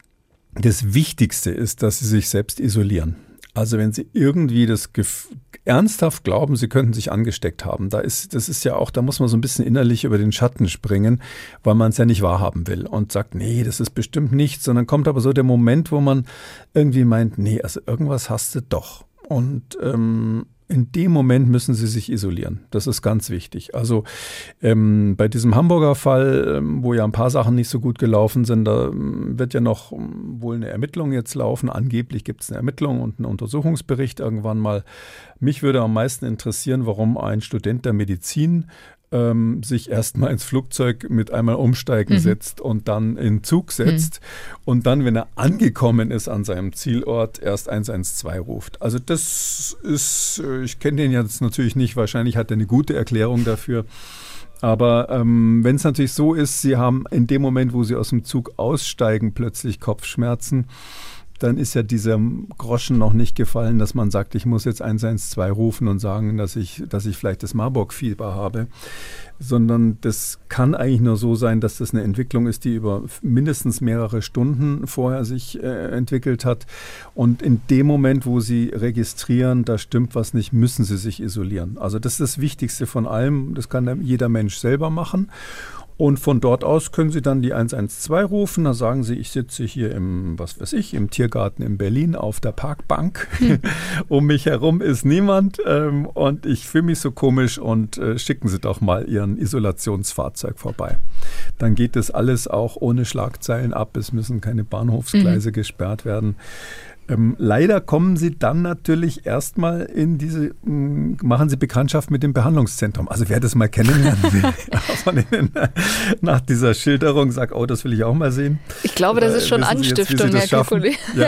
das Wichtigste ist, dass Sie sich selbst isolieren. Also wenn Sie irgendwie das Gef- ernsthaft glauben, Sie könnten sich angesteckt haben, da ist, das ist ja auch, da muss man so ein bisschen innerlich über den Schatten springen, weil man es ja nicht wahrhaben will und sagt, nee, das ist bestimmt nichts, sondern kommt aber so der Moment, wo man irgendwie meint, nee, also irgendwas hast du doch. Und ähm, in dem Moment müssen Sie sich isolieren. Das ist ganz wichtig. Also ähm, bei diesem Hamburger Fall, ähm, wo ja ein paar Sachen nicht so gut gelaufen sind, da ähm, wird ja noch ähm, wohl eine Ermittlung jetzt laufen. Angeblich gibt es eine Ermittlung und einen Untersuchungsbericht irgendwann mal. Mich würde am meisten interessieren, warum ein Student der Medizin ähm, sich erstmal ins Flugzeug mit einmal umsteigen mhm. setzt und dann in Zug setzt mhm. und dann, wenn er angekommen ist an seinem Zielort, erst eins eins zwei ruft. Also das ist, ich kenne den jetzt natürlich nicht, wahrscheinlich hat er eine gute Erklärung dafür. Aber ähm, wenn es natürlich so ist, Sie haben in dem Moment, wo Sie aus dem Zug aussteigen, plötzlich Kopfschmerzen, dann ist ja dieser Groschen noch nicht gefallen, dass man sagt, ich muss jetzt eins eins zwei rufen und sagen, dass ich, dass ich vielleicht das Marburg-Fieber habe. Sondern das kann eigentlich nur so sein, dass das eine Entwicklung ist, die über mindestens mehrere Stunden vorher sich äh, entwickelt hat. Und in dem Moment, wo Sie registrieren, da stimmt was nicht, müssen Sie sich isolieren. Also das ist das Wichtigste von allem. Das kann jeder Mensch selber machen. Und von dort aus können Sie dann die eins eins zwei rufen. Da sagen Sie, ich sitze hier im, was weiß ich, im Tiergarten in Berlin auf der Parkbank. Hm. Um mich herum ist niemand ähm, und ich fühle mich so komisch und äh, schicken Sie doch mal Ihren Isolationsfahrzeug vorbei. Dann geht das alles auch ohne Schlagzeilen ab. Es müssen keine Bahnhofsgleise mhm. gesperrt werden. Ähm, leider kommen Sie dann natürlich erstmal in diese, m, machen Sie Bekanntschaft mit dem Behandlungszentrum. Also wer das mal kennenlernen will, von Ihnen nach dieser Schilderung sagt, oh, das will ich auch mal sehen. Ich glaube, das ist schon äh, Anstiftung, jetzt, Herr Kekulé. Ja.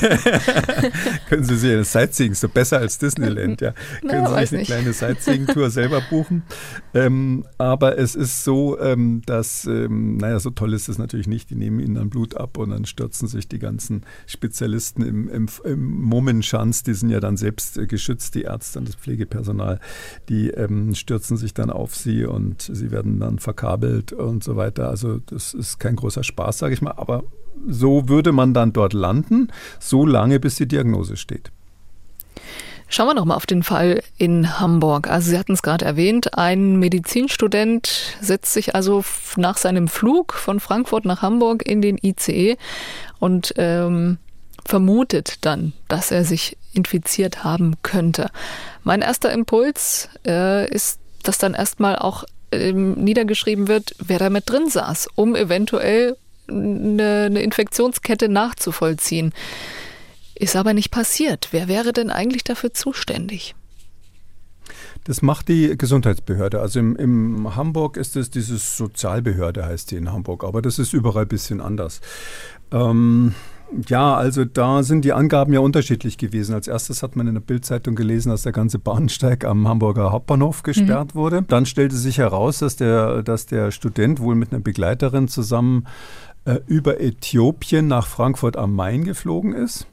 Können Sie sich eine Sightseeing, so besser als Disneyland, ja. Na, Können Sie sich eine nicht. kleine Sightseeing-Tour selber buchen. Ähm, aber es ist so, ähm, dass, ähm, naja, so toll ist es natürlich nicht. Die nehmen Ihnen dann Blut ab und dann stürzen sich die ganzen Spezialisten im Im, im Mummenschanz, die sind ja dann selbst äh, geschützt, die Ärzte und das Pflegepersonal, die ähm, stürzen sich dann auf sie und sie werden dann verkabelt und so weiter. Also das ist kein großer Spaß, sage ich mal, aber so würde man dann dort landen, so lange, bis die Diagnose steht. Schauen wir noch mal auf den Fall in Hamburg. Also Sie hatten es gerade erwähnt, ein Medizinstudent setzt sich also nach seinem Flug von Frankfurt nach Hamburg in den I C E und ähm, vermutet dann, dass er sich infiziert haben könnte. Mein erster Impuls äh, ist, dass dann erstmal auch ähm, niedergeschrieben wird, wer da mit drin saß, um eventuell eine, eine Infektionskette nachzuvollziehen. Ist aber nicht passiert. Wer wäre denn eigentlich dafür zuständig? Das macht die Gesundheitsbehörde. Also im, im Hamburg ist es dieses Sozialbehörde, heißt die in Hamburg, aber das ist überall ein bisschen anders. Ähm, Ja, also da sind die Angaben ja unterschiedlich gewesen. Als erstes hat man in der Bild-Zeitung gelesen, dass der ganze Bahnsteig am Hamburger Hauptbahnhof gesperrt mhm. wurde. Dann stellte sich heraus, dass der, dass der Student wohl mit einer Begleiterin zusammen äh, über Äthiopien nach Frankfurt am Main geflogen ist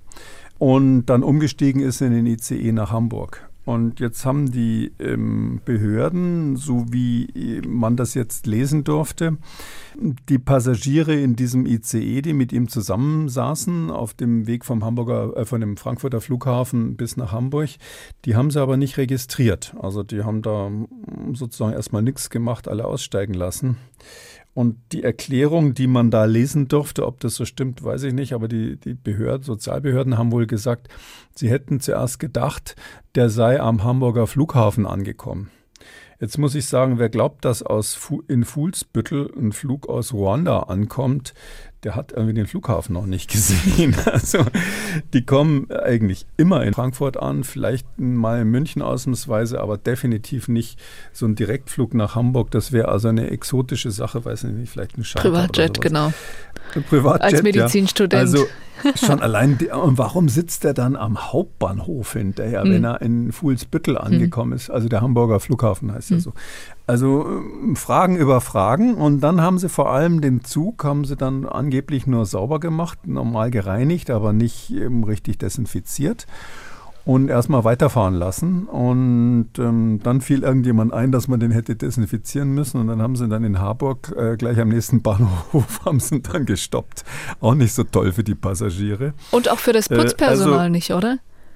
und dann umgestiegen ist in den I C E nach Hamburg. Und jetzt haben die ähm, Behörden, so wie man das jetzt lesen durfte, die Passagiere in diesem I C E, die mit ihm zusammensaßen, auf dem Weg vom Hamburger, äh, von dem Frankfurter Flughafen bis nach Hamburg, die haben sie aber nicht registriert. Also die haben da sozusagen erstmal nichts gemacht, alle aussteigen lassen. Und die Erklärung, die man da lesen durfte, ob das so stimmt, weiß ich nicht, aber die, die Behörden, Sozialbehörden haben wohl gesagt, sie hätten zuerst gedacht, der sei am Hamburger Flughafen angekommen. Jetzt muss ich sagen, wer glaubt, dass aus Fu- in Fuhlsbüttel ein Flug aus Ruanda ankommt, der hat irgendwie den Flughafen noch nicht gesehen. Also die kommen eigentlich immer in Frankfurt an, vielleicht mal in München ausnahmsweise, aber definitiv nicht so ein Direktflug nach Hamburg. Das wäre also eine exotische Sache, weiß nicht, vielleicht ein Charter Privatjet, oder sowas. genau. Privatjet, als Medizinstudent. Ja. Also schon allein, die, und warum sitzt er dann am Hauptbahnhof hinterher, hm. wenn er in Fuhlsbüttel angekommen hm. ist? Also der Hamburger Flughafen heißt hm. ja so. Also äh, Fragen über Fragen, und dann haben sie vor allem den Zug, haben sie dann angeblich nur sauber gemacht, normal gereinigt, aber nicht ähm, richtig desinfiziert. Und erstmal weiterfahren lassen, und ähm, dann fiel irgendjemand ein, dass man den hätte desinfizieren müssen, und dann haben sie dann in Harburg äh, gleich am nächsten Bahnhof haben sie dann gestoppt. Auch nicht so toll für die Passagiere. Und auch für das Putzpersonal äh, also, nicht, oder?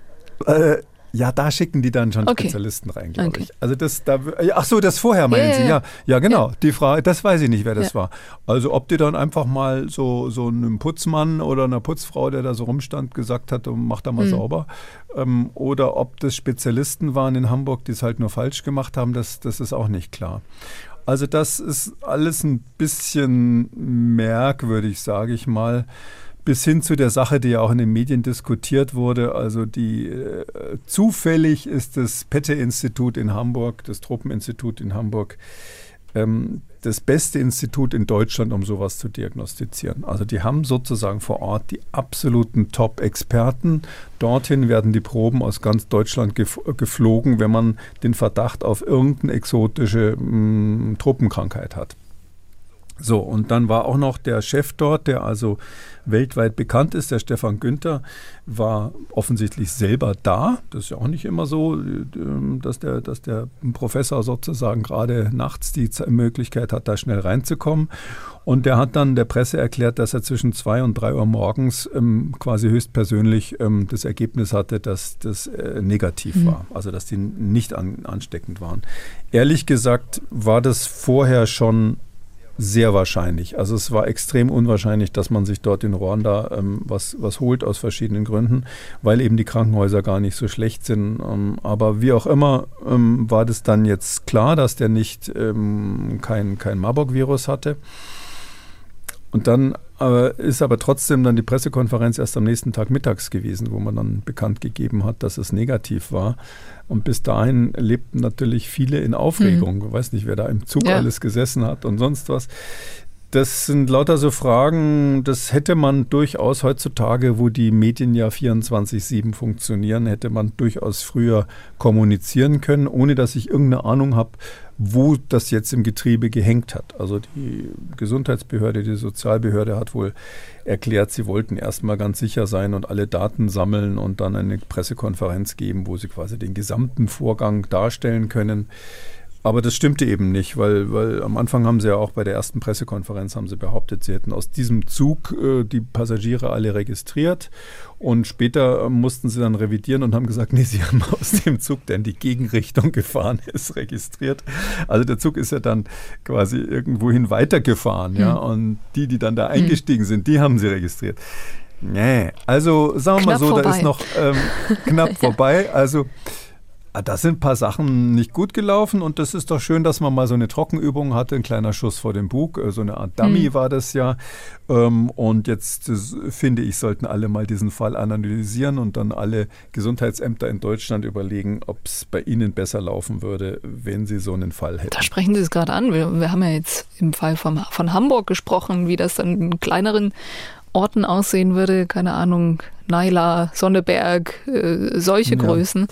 Äh, ja, da schicken die dann schon okay. Spezialisten rein, glaube okay. ich. Also das, da, ach so, das vorher meinen ja, Sie? Ja, ja genau. Ja. Die Frage, das weiß ich nicht, wer das ja. war. Also ob die dann einfach mal so, so einem Putzmann oder einer Putzfrau, der da so rumstand, gesagt hat, mach da mal mhm. sauber. Ähm, oder ob das Spezialisten waren in Hamburg, die es halt nur falsch gemacht haben, das, das ist auch nicht klar. Also das ist alles ein bisschen merkwürdig, sage ich mal. Bis hin zu der Sache, die ja auch in den Medien diskutiert wurde. Also die äh, zufällig ist das Pette-Institut in Hamburg, das Tropeninstitut in Hamburg, ähm, das beste Institut in Deutschland, um sowas zu diagnostizieren. Also die haben sozusagen vor Ort die absoluten Top-Experten. Dorthin werden die Proben aus ganz Deutschland gef- geflogen, wenn man den Verdacht auf irgendeine exotische mh, Tropenkrankheit hat. So, und dann war auch noch der Chef dort, der also weltweit bekannt ist, der Stefan Günther, war offensichtlich selber da. Das ist ja auch nicht immer so, dass der, dass der Professor sozusagen gerade nachts die Möglichkeit hat, da schnell reinzukommen. Und der hat dann der Presse erklärt, dass er zwischen zwei und drei Uhr morgens ähm, quasi höchstpersönlich ähm, das Ergebnis hatte, dass das äh, negativ mhm. war. Also dass die nicht an, ansteckend waren. Ehrlich gesagt war das vorher schon sehr wahrscheinlich. Also es war extrem unwahrscheinlich, dass man sich dort in Ruanda ähm, was, was holt aus verschiedenen Gründen, weil eben die Krankenhäuser gar nicht so schlecht sind. Ähm, aber wie auch immer ähm, war das dann jetzt klar, dass der nicht ähm, kein, kein Marburg-Virus hatte. Und dann äh, ist aber trotzdem dann die Pressekonferenz erst am nächsten Tag mittags gewesen, wo man dann bekannt gegeben hat, dass es negativ war. Und bis dahin lebten natürlich viele in Aufregung. Ich weiß nicht, wer da im Zug ja. alles gesessen hat und sonst was. Das sind lauter so Fragen, das hätte man durchaus heutzutage, wo die Medien ja vierundzwanzig sieben funktionieren, hätte man durchaus früher kommunizieren können, ohne dass ich irgendeine Ahnung habe, wo das jetzt im Getriebe gehängt hat. Also die Gesundheitsbehörde, die Sozialbehörde hat wohl erklärt, sie wollten erstmal ganz sicher sein und alle Daten sammeln und dann eine Pressekonferenz geben, wo sie quasi den gesamten Vorgang darstellen können. Aber das stimmte eben nicht, weil, weil am Anfang haben sie ja auch bei der ersten Pressekonferenz haben sie behauptet, sie hätten aus diesem Zug äh, die Passagiere alle registriert und später äh, mussten sie dann revidieren und haben gesagt, nee, sie haben aus dem Zug, der in die Gegenrichtung gefahren ist, registriert. Also der Zug ist ja dann quasi irgendwohin weitergefahren, mhm. ja, und die, die dann da eingestiegen sind, die haben sie registriert. Nee, also sagen wir mal so, vorbei. Da ist noch ähm, knapp ja. vorbei, also da sind ein paar Sachen nicht gut gelaufen und das ist doch schön, dass man mal so eine Trockenübung hatte, ein kleiner Schuss vor dem Bug, so eine Art Dummy mhm. war das ja. Und jetzt finde ich, sollten alle mal diesen Fall analysieren und dann alle Gesundheitsämter in Deutschland überlegen, ob es bei ihnen besser laufen würde, wenn sie so einen Fall hätten. Da sprechen Sie es gerade an. Wir, wir haben ja jetzt im Fall von, von Hamburg gesprochen, wie das dann in kleineren Orten aussehen würde. Keine Ahnung, Naila, Sonneberg, äh, solche ja. Größen.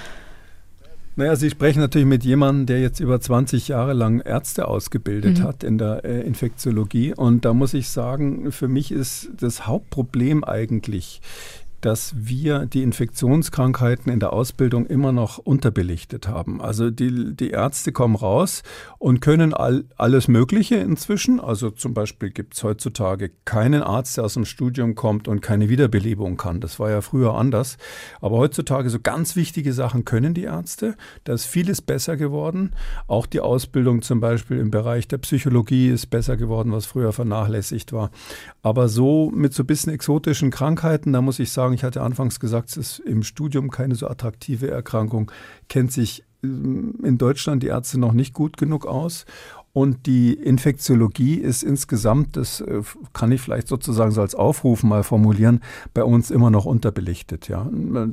Naja, Sie sprechen natürlich mit jemandem, der jetzt über zwanzig Jahre lang Ärzte ausgebildet mhm. hat in der äh, Infektiologie. Und da muss ich sagen, für mich ist das Hauptproblem eigentlich, dass wir die Infektionskrankheiten in der Ausbildung immer noch unterbelichtet haben. Also die, die Ärzte kommen raus und können all, alles Mögliche inzwischen. Also zum Beispiel gibt es heutzutage keinen Arzt, der aus dem Studium kommt und keine Wiederbelebung kann. Das war ja früher anders. Aber heutzutage so ganz wichtige Sachen können die Ärzte. Da ist vieles besser geworden. Auch die Ausbildung zum Beispiel im Bereich der Psychologie ist besser geworden, was früher vernachlässigt war. Aber so mit so ein bisschen exotischen Krankheiten, da muss ich sagen, ich hatte anfangs gesagt, es ist im Studium keine so attraktive Erkrankung, kennt sich in Deutschland die Ärzte noch nicht gut genug aus. Und die Infektiologie ist insgesamt, das kann ich vielleicht sozusagen so als Aufruf mal formulieren, bei uns immer noch unterbelichtet. Ja.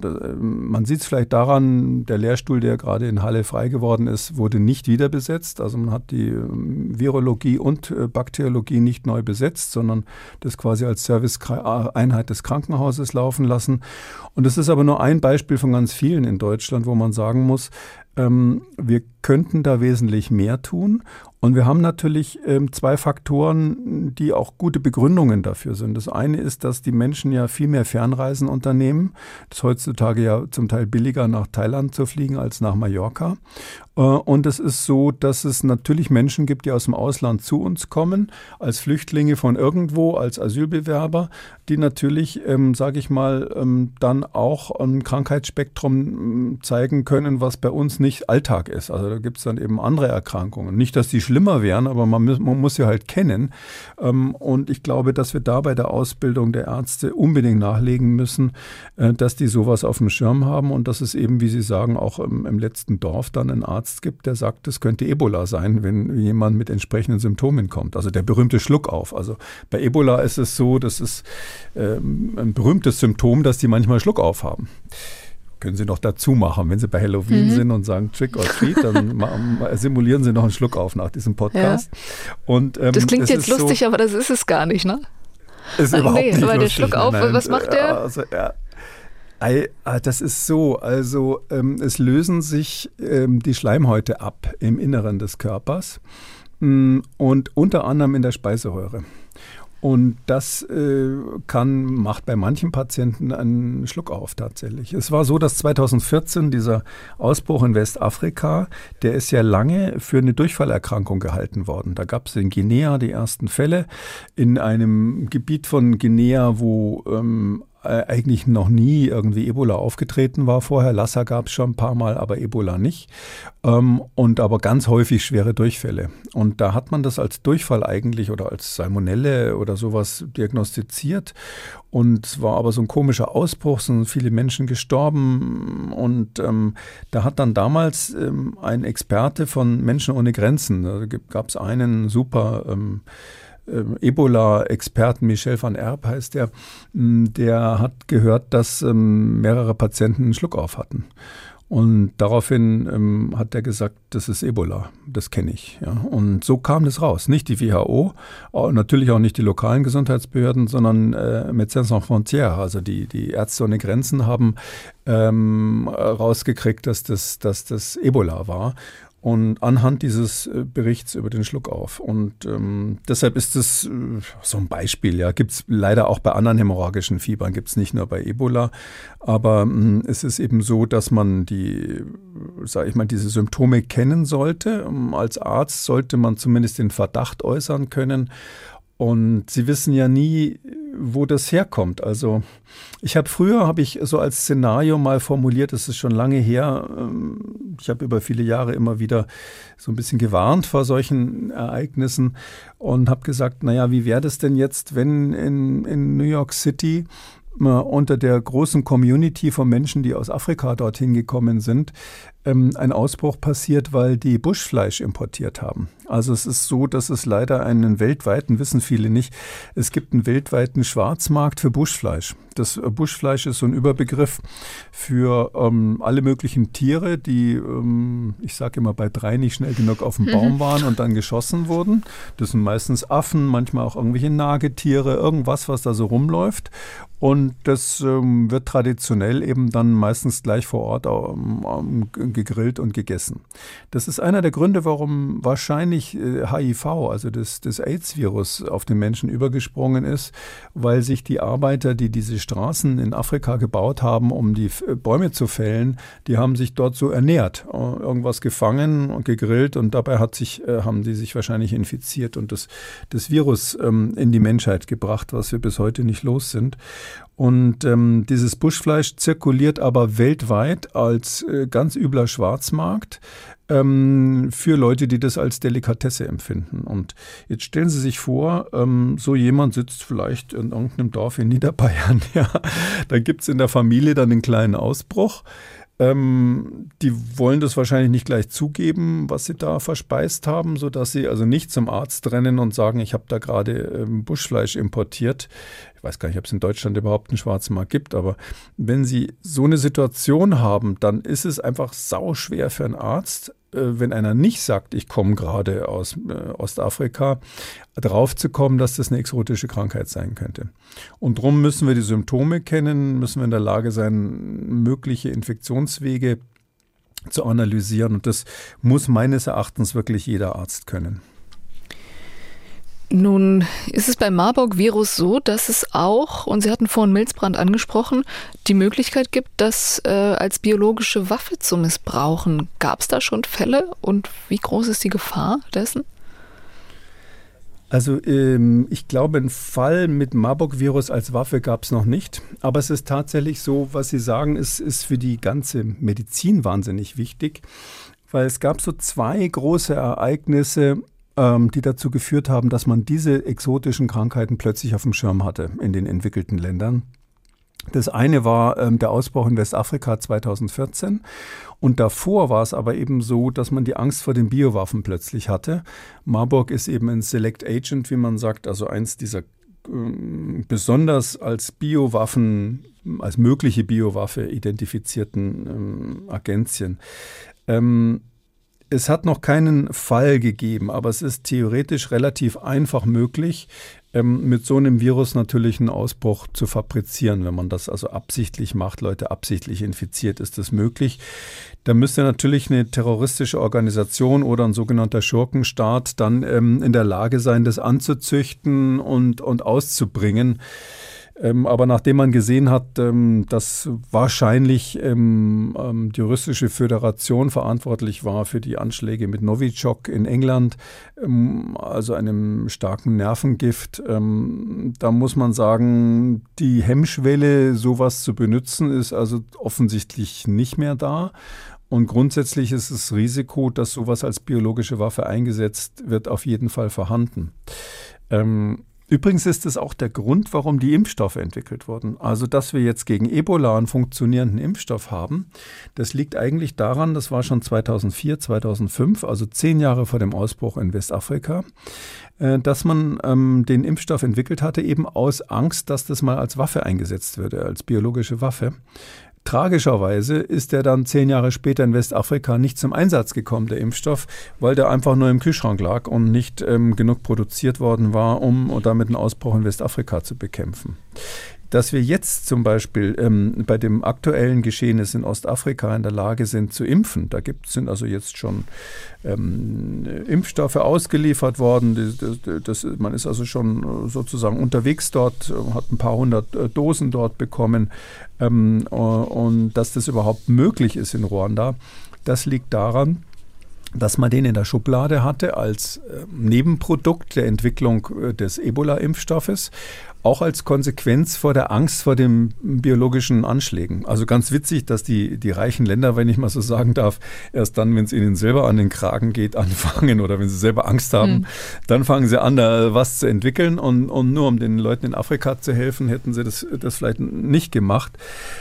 Man sieht es vielleicht daran, der Lehrstuhl, der gerade in Halle frei geworden ist, wurde nicht wieder besetzt. Also man hat die Virologie und Bakteriologie nicht neu besetzt, sondern das quasi als Serviceeinheit des Krankenhauses laufen lassen. Und das ist aber nur ein Beispiel von ganz vielen in Deutschland, wo man sagen muss, ähm, wir könnten da wesentlich mehr tun. Und wir haben natürlich ähm, zwei Faktoren, die auch gute Begründungen dafür sind. Das eine ist, dass die Menschen ja viel mehr Fernreisen unternehmen. Das ist heutzutage ja zum Teil billiger, nach Thailand zu fliegen als nach Mallorca. Äh, und es ist so, dass es natürlich Menschen gibt, die aus dem Ausland zu uns kommen, als Flüchtlinge von irgendwo, als Asylbewerber, die natürlich, ähm, sage ich mal, ähm, dann auch ein Krankheitsspektrum ähm, zeigen können, was bei uns nicht Alltag ist. Also da gibt es dann eben andere Erkrankungen. Nicht, dass die schlimmer wären, aber man, man muss sie halt kennen. Und ich glaube, dass wir da bei der Ausbildung der Ärzte unbedingt nachlegen müssen, dass die sowas auf dem Schirm haben und dass es eben, wie Sie sagen, auch im, im letzten Dorf dann einen Arzt gibt, der sagt, es könnte Ebola sein, wenn jemand mit entsprechenden Symptomen kommt. Also der berühmte Schluckauf. Also bei Ebola ist es so, das ist ähm, ein berühmtes Symptom, dass die manchmal Schluckauf haben. Können Sie noch dazu machen, wenn Sie bei Halloween mhm. sind und sagen Trick or Treat, dann simulieren Sie noch einen Schluck auf nach diesem Podcast. Ja. Und, ähm, das klingt jetzt lustig, so, aber das ist es gar nicht, ne? Ist überhaupt nee, nicht aber lustig. Der Schluck auf, nein, was macht der? Also, ja. Das ist so, also ähm, es lösen sich ähm, die Schleimhäute ab im Inneren des Körpers mh, und unter anderem in der Speiseröhre. Und das äh, kann, macht bei manchen Patienten einen Schluck auf tatsächlich. Es war so, dass zweitausendvierzehn dieser Ausbruch in Westafrika, der ist ja lange für eine Durchfallerkrankung gehalten worden. Da gab es in Guinea die ersten Fälle, in einem Gebiet von Guinea, wo ähm, eigentlich noch nie irgendwie Ebola aufgetreten war vorher. Lassa gab es schon ein paar Mal, aber Ebola nicht. Ähm, und aber ganz häufig schwere Durchfälle. Und da hat man das als Durchfall eigentlich oder als Salmonelle oder sowas diagnostiziert. Und es war aber so ein komischer Ausbruch, sind viele Menschen gestorben. Und ähm, da hat dann damals ähm, ein Experte von Menschen ohne Grenzen, da gab es einen super ähm, Ebola-Experten, Michel van Erp heißt der, der hat gehört, dass ähm, mehrere Patienten einen Schluck auf hatten. Und daraufhin ähm, hat er gesagt, das ist Ebola, das kenne ich. Ja. Und so kam das raus. Nicht die W H O, natürlich auch nicht die lokalen Gesundheitsbehörden, sondern äh, Médecins Sans Frontières, also die, die Ärzte ohne Grenzen haben ähm, rausgekriegt, dass das, dass das Ebola war. Und anhand dieses Berichts über den Schluckauf. Und ähm, deshalb ist es äh, so ein Beispiel. Ja, gibt es leider auch bei anderen hämorrhagischen Fiebern, gibt es nicht nur bei Ebola. Aber ähm, es ist eben so, dass man die, sage ich mal, diese Symptome kennen sollte. Ähm, als Arzt sollte man zumindest den Verdacht äußern können. Und Sie wissen ja nie, wo das herkommt. Also ich habe früher, habe ich so als Szenario mal formuliert, das ist schon lange her, ich habe über viele Jahre immer wieder so ein bisschen gewarnt vor solchen Ereignissen und habe gesagt, naja, wie wäre das denn jetzt, wenn in, in New York City unter der großen Community von Menschen, die aus Afrika dorthin gekommen sind, ein Ausbruch passiert, weil die Buschfleisch importiert haben. Also es ist so, dass es leider einen weltweiten, wissen viele nicht, es gibt einen weltweiten Schwarzmarkt für Buschfleisch. Das Buschfleisch ist so ein Überbegriff für ähm, alle möglichen Tiere, die, ähm, ich sage immer, bei drei nicht schnell genug auf dem mhm. Baum waren und dann geschossen wurden. Das sind meistens Affen, manchmal auch irgendwelche Nagetiere, irgendwas, was da so rumläuft. Und das ähm, wird traditionell eben dann meistens gleich vor Ort ähm, gegrillt und gegessen. Das ist einer der Gründe, warum wahrscheinlich äh, H I V, also das, das AIDS-Virus, auf den Menschen übergesprungen ist, weil sich die Arbeiter, die diese Straßen in Afrika gebaut haben, um die Bäume zu fällen, die haben sich dort so ernährt, irgendwas gefangen und gegrillt und dabei hat sich, äh, haben die sich wahrscheinlich infiziert und das, das Virus ähm, in die Menschheit gebracht, was wir bis heute nicht los sind. Und ähm, dieses Buschfleisch zirkuliert aber weltweit als äh, ganz übler Schwarzmarkt ähm, für Leute, die das als Delikatesse empfinden. Und jetzt stellen Sie sich vor, ähm, so jemand sitzt vielleicht in irgendeinem Dorf in Niederbayern. Ja, da gibt es in der Familie dann einen kleinen Ausbruch. Ähm, die wollen das wahrscheinlich nicht gleich zugeben, was sie da verspeist haben, sodass sie also nicht zum Arzt rennen und sagen, ich habe da gerade ähm, Buschfleisch importiert. Ich weiß gar nicht, ob es in Deutschland überhaupt einen Schwarzmarkt gibt, aber wenn Sie so eine Situation haben, dann ist es einfach sauschwer für einen Arzt, äh, wenn einer nicht sagt, ich komme gerade aus äh, Ostafrika, drauf zu kommen, dass das eine exotische Krankheit sein könnte. Und darum müssen wir die Symptome kennen, müssen wir in der Lage sein, mögliche Infektionswege zu analysieren. Und das muss meines Erachtens wirklich jeder Arzt können. Nun ist es beim Marburg-Virus so, dass es auch, und Sie hatten vorhin Milzbrand angesprochen, die Möglichkeit gibt, das äh, als biologische Waffe zu missbrauchen. Gab es da schon Fälle und wie groß ist die Gefahr dessen? Also ähm, ich glaube, einen Fall mit Marburg-Virus als Waffe gab es noch nicht. Aber es ist tatsächlich so, was Sie sagen, ist, ist für die ganze Medizin wahnsinnig wichtig. Weil es gab so zwei große Ereignisse, ähm, die dazu geführt haben, dass man diese exotischen Krankheiten plötzlich auf dem Schirm hatte in den entwickelten Ländern. Das eine war ähm, der Ausbruch in Westafrika zweitausendvierzehn und davor war es aber eben so, dass man die Angst vor den Biowaffen plötzlich hatte. Marburg ist eben ein Select Agent, wie man sagt, also eins dieser ähm, besonders als Biowaffen, als mögliche Biowaffe identifizierten ähm, Agenzien. Ähm, Es hat noch keinen Fall gegeben, aber es ist theoretisch relativ einfach möglich, ähm, mit so einem Virus natürlich einen Ausbruch zu fabrizieren. Wenn man das also absichtlich macht, Leute absichtlich infiziert, ist das möglich. Da müsste natürlich eine terroristische Organisation oder ein sogenannter Schurkenstaat dann ähm, in der Lage sein, das anzuzüchten und, und auszubringen. Ähm, aber nachdem man gesehen hat, ähm, dass wahrscheinlich ähm, ähm, die russische Föderation verantwortlich war für die Anschläge mit Novichok in England, ähm, also einem starken Nervengift, ähm, da muss man sagen, die Hemmschwelle, sowas zu benutzen, ist also offensichtlich nicht mehr da. Und grundsätzlich ist das Risiko, dass sowas als biologische Waffe eingesetzt wird, auf jeden Fall vorhanden. Ähm, Übrigens ist es auch der Grund, warum die Impfstoffe entwickelt wurden. Also, dass wir jetzt gegen Ebola einen funktionierenden Impfstoff haben, das liegt eigentlich daran, das war schon zweitausendvier, zweitausendfünf, also zehn Jahre vor dem Ausbruch in Westafrika, äh, dass man ähm, den Impfstoff entwickelt hatte, eben aus Angst, dass das mal als Waffe eingesetzt würde, als biologische Waffe. Tragischerweise ist der dann zehn Jahre später in Westafrika nicht zum Einsatz gekommen, der Impfstoff, weil der einfach nur im Kühlschrank lag und nicht ähm, genug produziert worden war, um damit einen Ausbruch in Westafrika zu bekämpfen. Dass wir jetzt zum Beispiel ähm, bei dem aktuellen Geschehnis in Ostafrika in der Lage sind zu impfen, da gibt, sind also jetzt schon ähm, Impfstoffe ausgeliefert worden, das, das, das, man ist also schon sozusagen unterwegs dort, hat ein paar hundert äh, Dosen dort bekommen ähm, und dass das überhaupt möglich ist in Ruanda, das liegt daran, dass man den in der Schublade hatte als äh, Nebenprodukt der Entwicklung äh, des Ebola-Impfstoffes, auch als Konsequenz vor der Angst vor den biologischen Anschlägen. Also ganz witzig, dass die, die reichen Länder, wenn ich mal so sagen darf, erst dann, wenn es ihnen selber an den Kragen geht, anfangen oder wenn sie selber Angst haben, mhm. dann fangen sie an, da was zu entwickeln und, und nur um den Leuten in Afrika zu helfen, hätten sie das, das vielleicht nicht gemacht.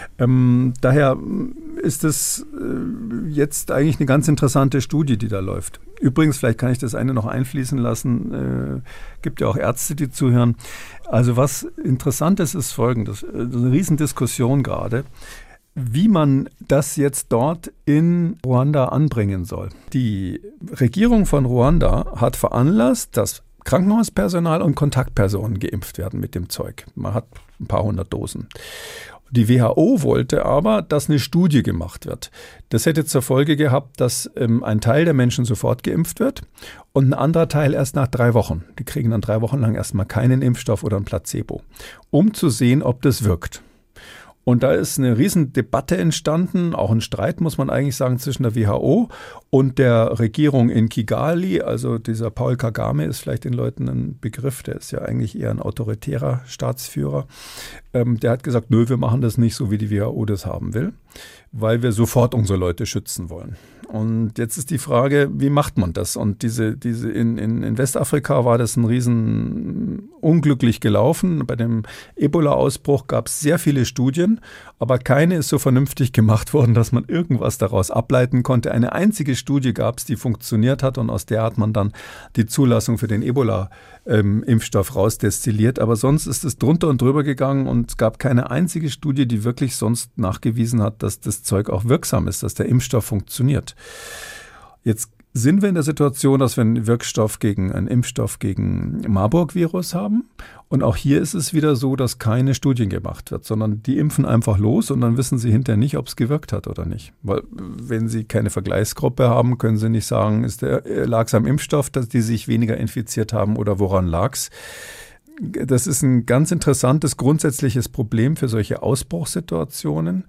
Ähm, daher ist es äh, jetzt eigentlich eine ganz interessante Studie, die da läuft. Übrigens, vielleicht kann ich das eine noch einfließen lassen, äh, gibt ja auch Ärzte, die zuhören. Also was interessant ist, ist Folgendes, eine Riesendiskussion gerade, wie man das jetzt dort in Ruanda anbringen soll. Die Regierung von Ruanda hat veranlasst, dass Krankenhauspersonal und Kontaktpersonen geimpft werden mit dem Zeug. Man hat ein paar hundert Dosen. Die W H O wollte aber, dass eine Studie gemacht wird. Das hätte zur Folge gehabt, dass ähm, ein Teil der Menschen sofort geimpft wird und ein anderer Teil erst nach drei Wochen. Die kriegen dann drei Wochen lang erstmal keinen Impfstoff oder ein Placebo, um zu sehen, ob das wirkt. Und da ist eine Riesendebatte entstanden, auch ein Streit, muss man eigentlich sagen, zwischen der W H O und der Regierung in Kigali. Also dieser Paul Kagame ist vielleicht den Leuten ein Begriff, der ist ja eigentlich eher ein autoritärer Staatsführer. Ähm, der hat gesagt, nö, wir machen das nicht so, wie die W H O das haben will, weil wir sofort unsere Leute schützen wollen. Und jetzt ist die Frage, wie macht man das? Und diese, diese in, in, in Westafrika war das ein riesen unglücklich gelaufen. Bei dem Ebola-Ausbruch gab es sehr viele Studien, aber keine ist so vernünftig gemacht worden, dass man irgendwas daraus ableiten konnte. Eine einzige Studie gab es, die funktioniert hat und aus der hat man dann die Zulassung für den Ebola-Impfstoff rausdestilliert. Aber sonst ist es drunter und drüber gegangen und es gab keine einzige Studie, die wirklich sonst nachgewiesen hat, dass das Zeug auch wirksam ist, dass der Impfstoff funktioniert. Jetzt sind wir in der Situation, dass wir einen Wirkstoff gegen einen Impfstoff gegen Marburg-Virus haben. Und auch hier ist es wieder so, dass keine Studien gemacht wird, sondern die impfen einfach los und dann wissen sie hinterher nicht, ob es gewirkt hat oder nicht. Weil wenn sie keine Vergleichsgruppe haben, können sie nicht sagen, ist der, lag es am Impfstoff, dass die sich weniger infiziert haben oder woran lag es. Das ist ein ganz interessantes grundsätzliches Problem für solche Ausbruchssituationen,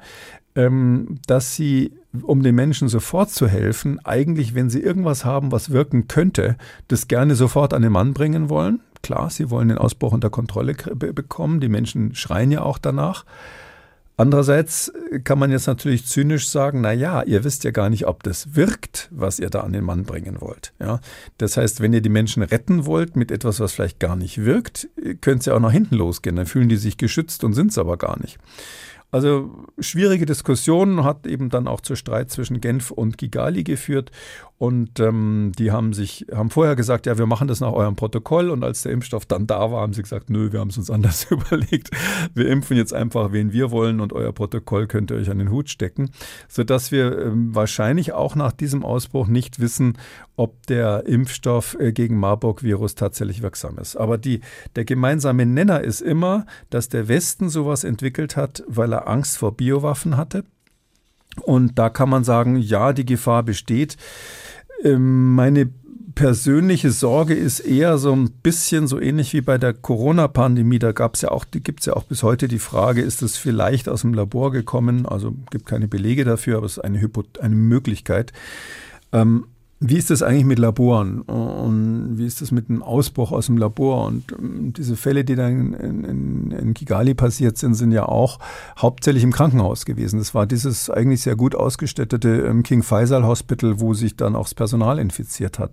dass sie, um den Menschen sofort zu helfen, eigentlich, wenn sie irgendwas haben, was wirken könnte, das gerne sofort an den Mann bringen wollen. Klar, sie wollen den Ausbruch unter Kontrolle bekommen. Die Menschen schreien ja auch danach. Andererseits kann man jetzt natürlich zynisch sagen, na ja, ihr wisst ja gar nicht, ob das wirkt, was ihr da an den Mann bringen wollt. Ja? Das heißt, wenn ihr die Menschen retten wollt mit etwas, was vielleicht gar nicht wirkt, könnt ihr auch nach hinten losgehen. Dann fühlen die sich geschützt und sind es aber gar nicht. Also schwierige Diskussionen, hat eben dann auch zu Streit zwischen Genf und Kigali geführt. Und ähm, die haben sich, haben vorher gesagt, ja, wir machen das nach eurem Protokoll. Und als der Impfstoff dann da war, haben sie gesagt, nö, wir haben es uns anders überlegt. Wir impfen jetzt einfach, wen wir wollen und euer Protokoll könnt ihr euch an den Hut stecken. Sodass wir ähm, wahrscheinlich auch nach diesem Ausbruch nicht wissen, ob der Impfstoff äh, gegen Marburg-Virus tatsächlich wirksam ist. Aber die, der gemeinsame Nenner ist immer, dass der Westen sowas entwickelt hat, weil er Angst vor Biowaffen hatte. Und da kann man sagen, ja, die Gefahr besteht. Meine persönliche Sorge ist eher so ein bisschen so ähnlich wie bei der Corona-Pandemie. Da gab es ja auch, die gibt es ja auch bis heute die Frage, ist das vielleicht aus dem Labor gekommen? Also gibt keine Belege dafür, aber es ist eine, Hypo- eine Möglichkeit. Ähm, Wie ist das eigentlich mit Laboren und wie ist das mit dem Ausbruch aus dem Labor? Und diese Fälle, die dann in, in, in Kigali passiert sind, sind ja auch hauptsächlich im Krankenhaus gewesen. Das war dieses eigentlich sehr gut ausgestattete King Faisal Hospital, wo sich dann auch das Personal infiziert hat.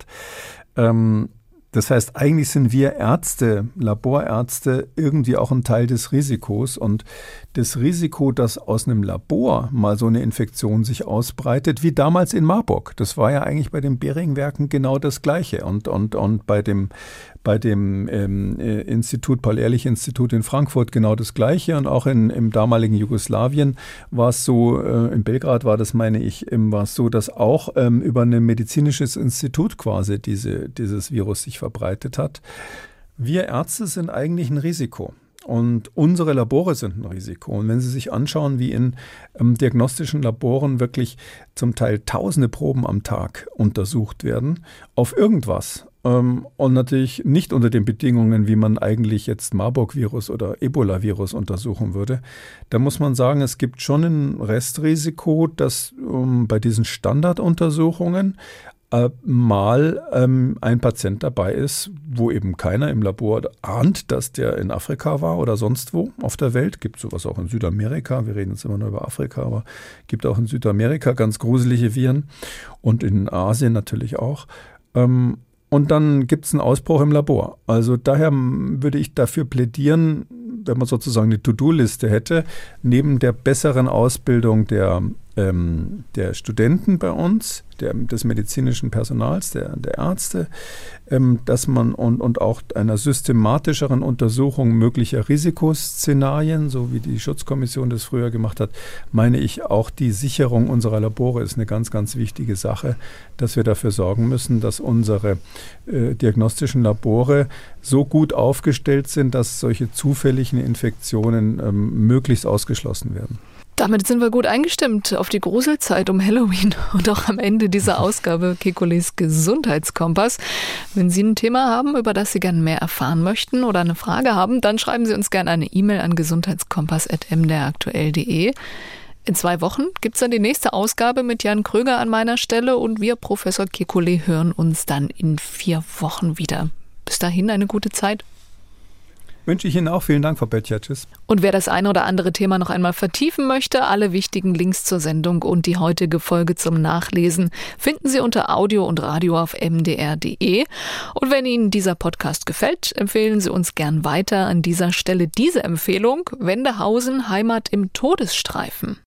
Ähm, Das heißt, eigentlich sind wir Ärzte, Laborärzte, irgendwie auch ein Teil des Risikos. Und das Risiko, dass aus einem Labor mal so eine Infektion sich ausbreitet, wie damals in Marburg, das war ja eigentlich bei den Behringwerken genau das Gleiche. Und, und, und bei dem, bei dem ähm, Institut, Paul-Ehrlich-Institut in Frankfurt genau das Gleiche. Und auch in, im damaligen Jugoslawien war es so, äh, in Belgrad war das, meine ich, war es so, dass auch ähm, über ein medizinisches Institut quasi diese, dieses Virus sich verbreitet hat. Wir Ärzte sind eigentlich ein Risiko. Und unsere Labore sind ein Risiko. Und wenn Sie sich anschauen, wie in ähm, diagnostischen Laboren wirklich zum Teil tausende Proben am Tag untersucht werden, auf irgendwas, ähm, und natürlich nicht unter den Bedingungen, wie man eigentlich jetzt Marburg-Virus oder Ebola-Virus untersuchen würde, da muss man sagen, es gibt schon ein Restrisiko, dass ähm, bei diesen Standarduntersuchungen Äh, mal ähm, ein Patient dabei ist, wo eben keiner im Labor ahnt, dass der in Afrika war oder sonst wo auf der Welt. Gibt sowas auch in Südamerika. Wir reden jetzt immer nur über Afrika, aber gibt auch in Südamerika ganz gruselige Viren und in Asien natürlich auch. Ähm, und dann gibt es einen Ausbruch im Labor. Also daher würde ich dafür plädieren, wenn man sozusagen eine To-Do-Liste hätte, neben der besseren Ausbildung der ähm, der Studenten bei uns, der, des medizinischen Personals, der, der Ärzte, ähm, dass man und, und auch einer systematischeren Untersuchung möglicher Risikoszenarien, so wie die Schutzkommission das früher gemacht hat, meine ich, auch die Sicherung unserer Labore ist eine ganz, ganz wichtige Sache, dass wir dafür sorgen müssen, dass unsere äh, diagnostischen Labore so gut aufgestellt sind, dass solche zufälligen Infektionen ähm, möglichst ausgeschlossen werden. Damit sind wir gut eingestimmt auf die Gruselzeit um Halloween und auch am Ende dieser Ausgabe Kekules Gesundheitskompass. Wenn Sie ein Thema haben, über das Sie gerne mehr erfahren möchten oder eine Frage haben, dann schreiben Sie uns gerne eine E-Mail an gesundheitskompass at m d r aktuell punkt d e. In zwei Wochen gibt es dann die nächste Ausgabe mit Jan Kröger an meiner Stelle und wir, Professor Kekulé, hören uns dann in vier Wochen wieder. Bis dahin eine gute Zeit. Wünsche ich Ihnen auch. Vielen Dank, Frau Böttcher. Tschüss. Und wer das eine oder andere Thema noch einmal vertiefen möchte, alle wichtigen Links zur Sendung und die heutige Folge zum Nachlesen finden Sie unter Audio und Radio auf m d r punkt d e. Und wenn Ihnen dieser Podcast gefällt, empfehlen Sie uns gern weiter. An dieser Stelle diese Empfehlung: Wendehausen, Heimat im Todesstreifen.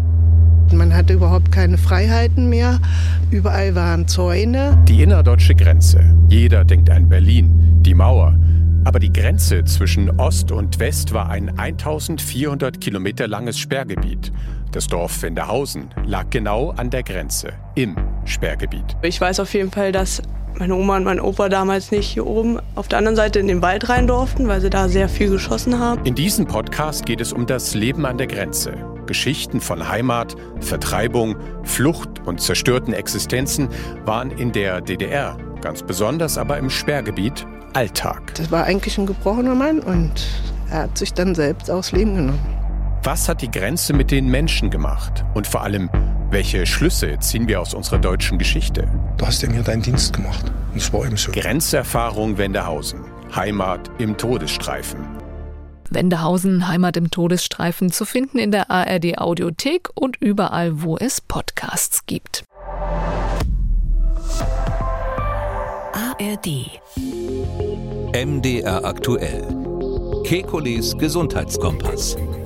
Man hatte überhaupt keine Freiheiten mehr. Überall waren Zäune. Die innerdeutsche Grenze. Jeder denkt an Berlin, die Mauer. Aber die Grenze zwischen Ost und West war ein eintausendvierhundert Kilometer langes Sperrgebiet. Das Dorf Wendehausen lag genau an der Grenze, im Sperrgebiet. Ich weiß auf jeden Fall, dass meine Oma und mein Opa damals nicht hier oben auf der anderen Seite in den Wald rein durften, weil sie da sehr viel geschossen haben. In diesem Podcast geht es um das Leben an der Grenze. Geschichten von Heimat, Vertreibung, Flucht und zerstörten Existenzen waren in der D D R, ganz besonders aber im Sperrgebiet, Alltag. Das war eigentlich ein gebrochener Mann und er hat sich dann selbst aufs Leben genommen. Was hat die Grenze mit den Menschen gemacht? Und vor allem, welche Schlüsse ziehen wir aus unserer deutschen Geschichte? Du hast ja mir deinen Dienst gemacht. Und es war eben so. Grenzerfahrung Wendehausen. Heimat im Todesstreifen. Wendehausen, Heimat im Todesstreifen, zu finden in der A R D Audiothek und überall, wo es Podcasts gibt. A R D M D R aktuell. Kekules Gesundheitskompass.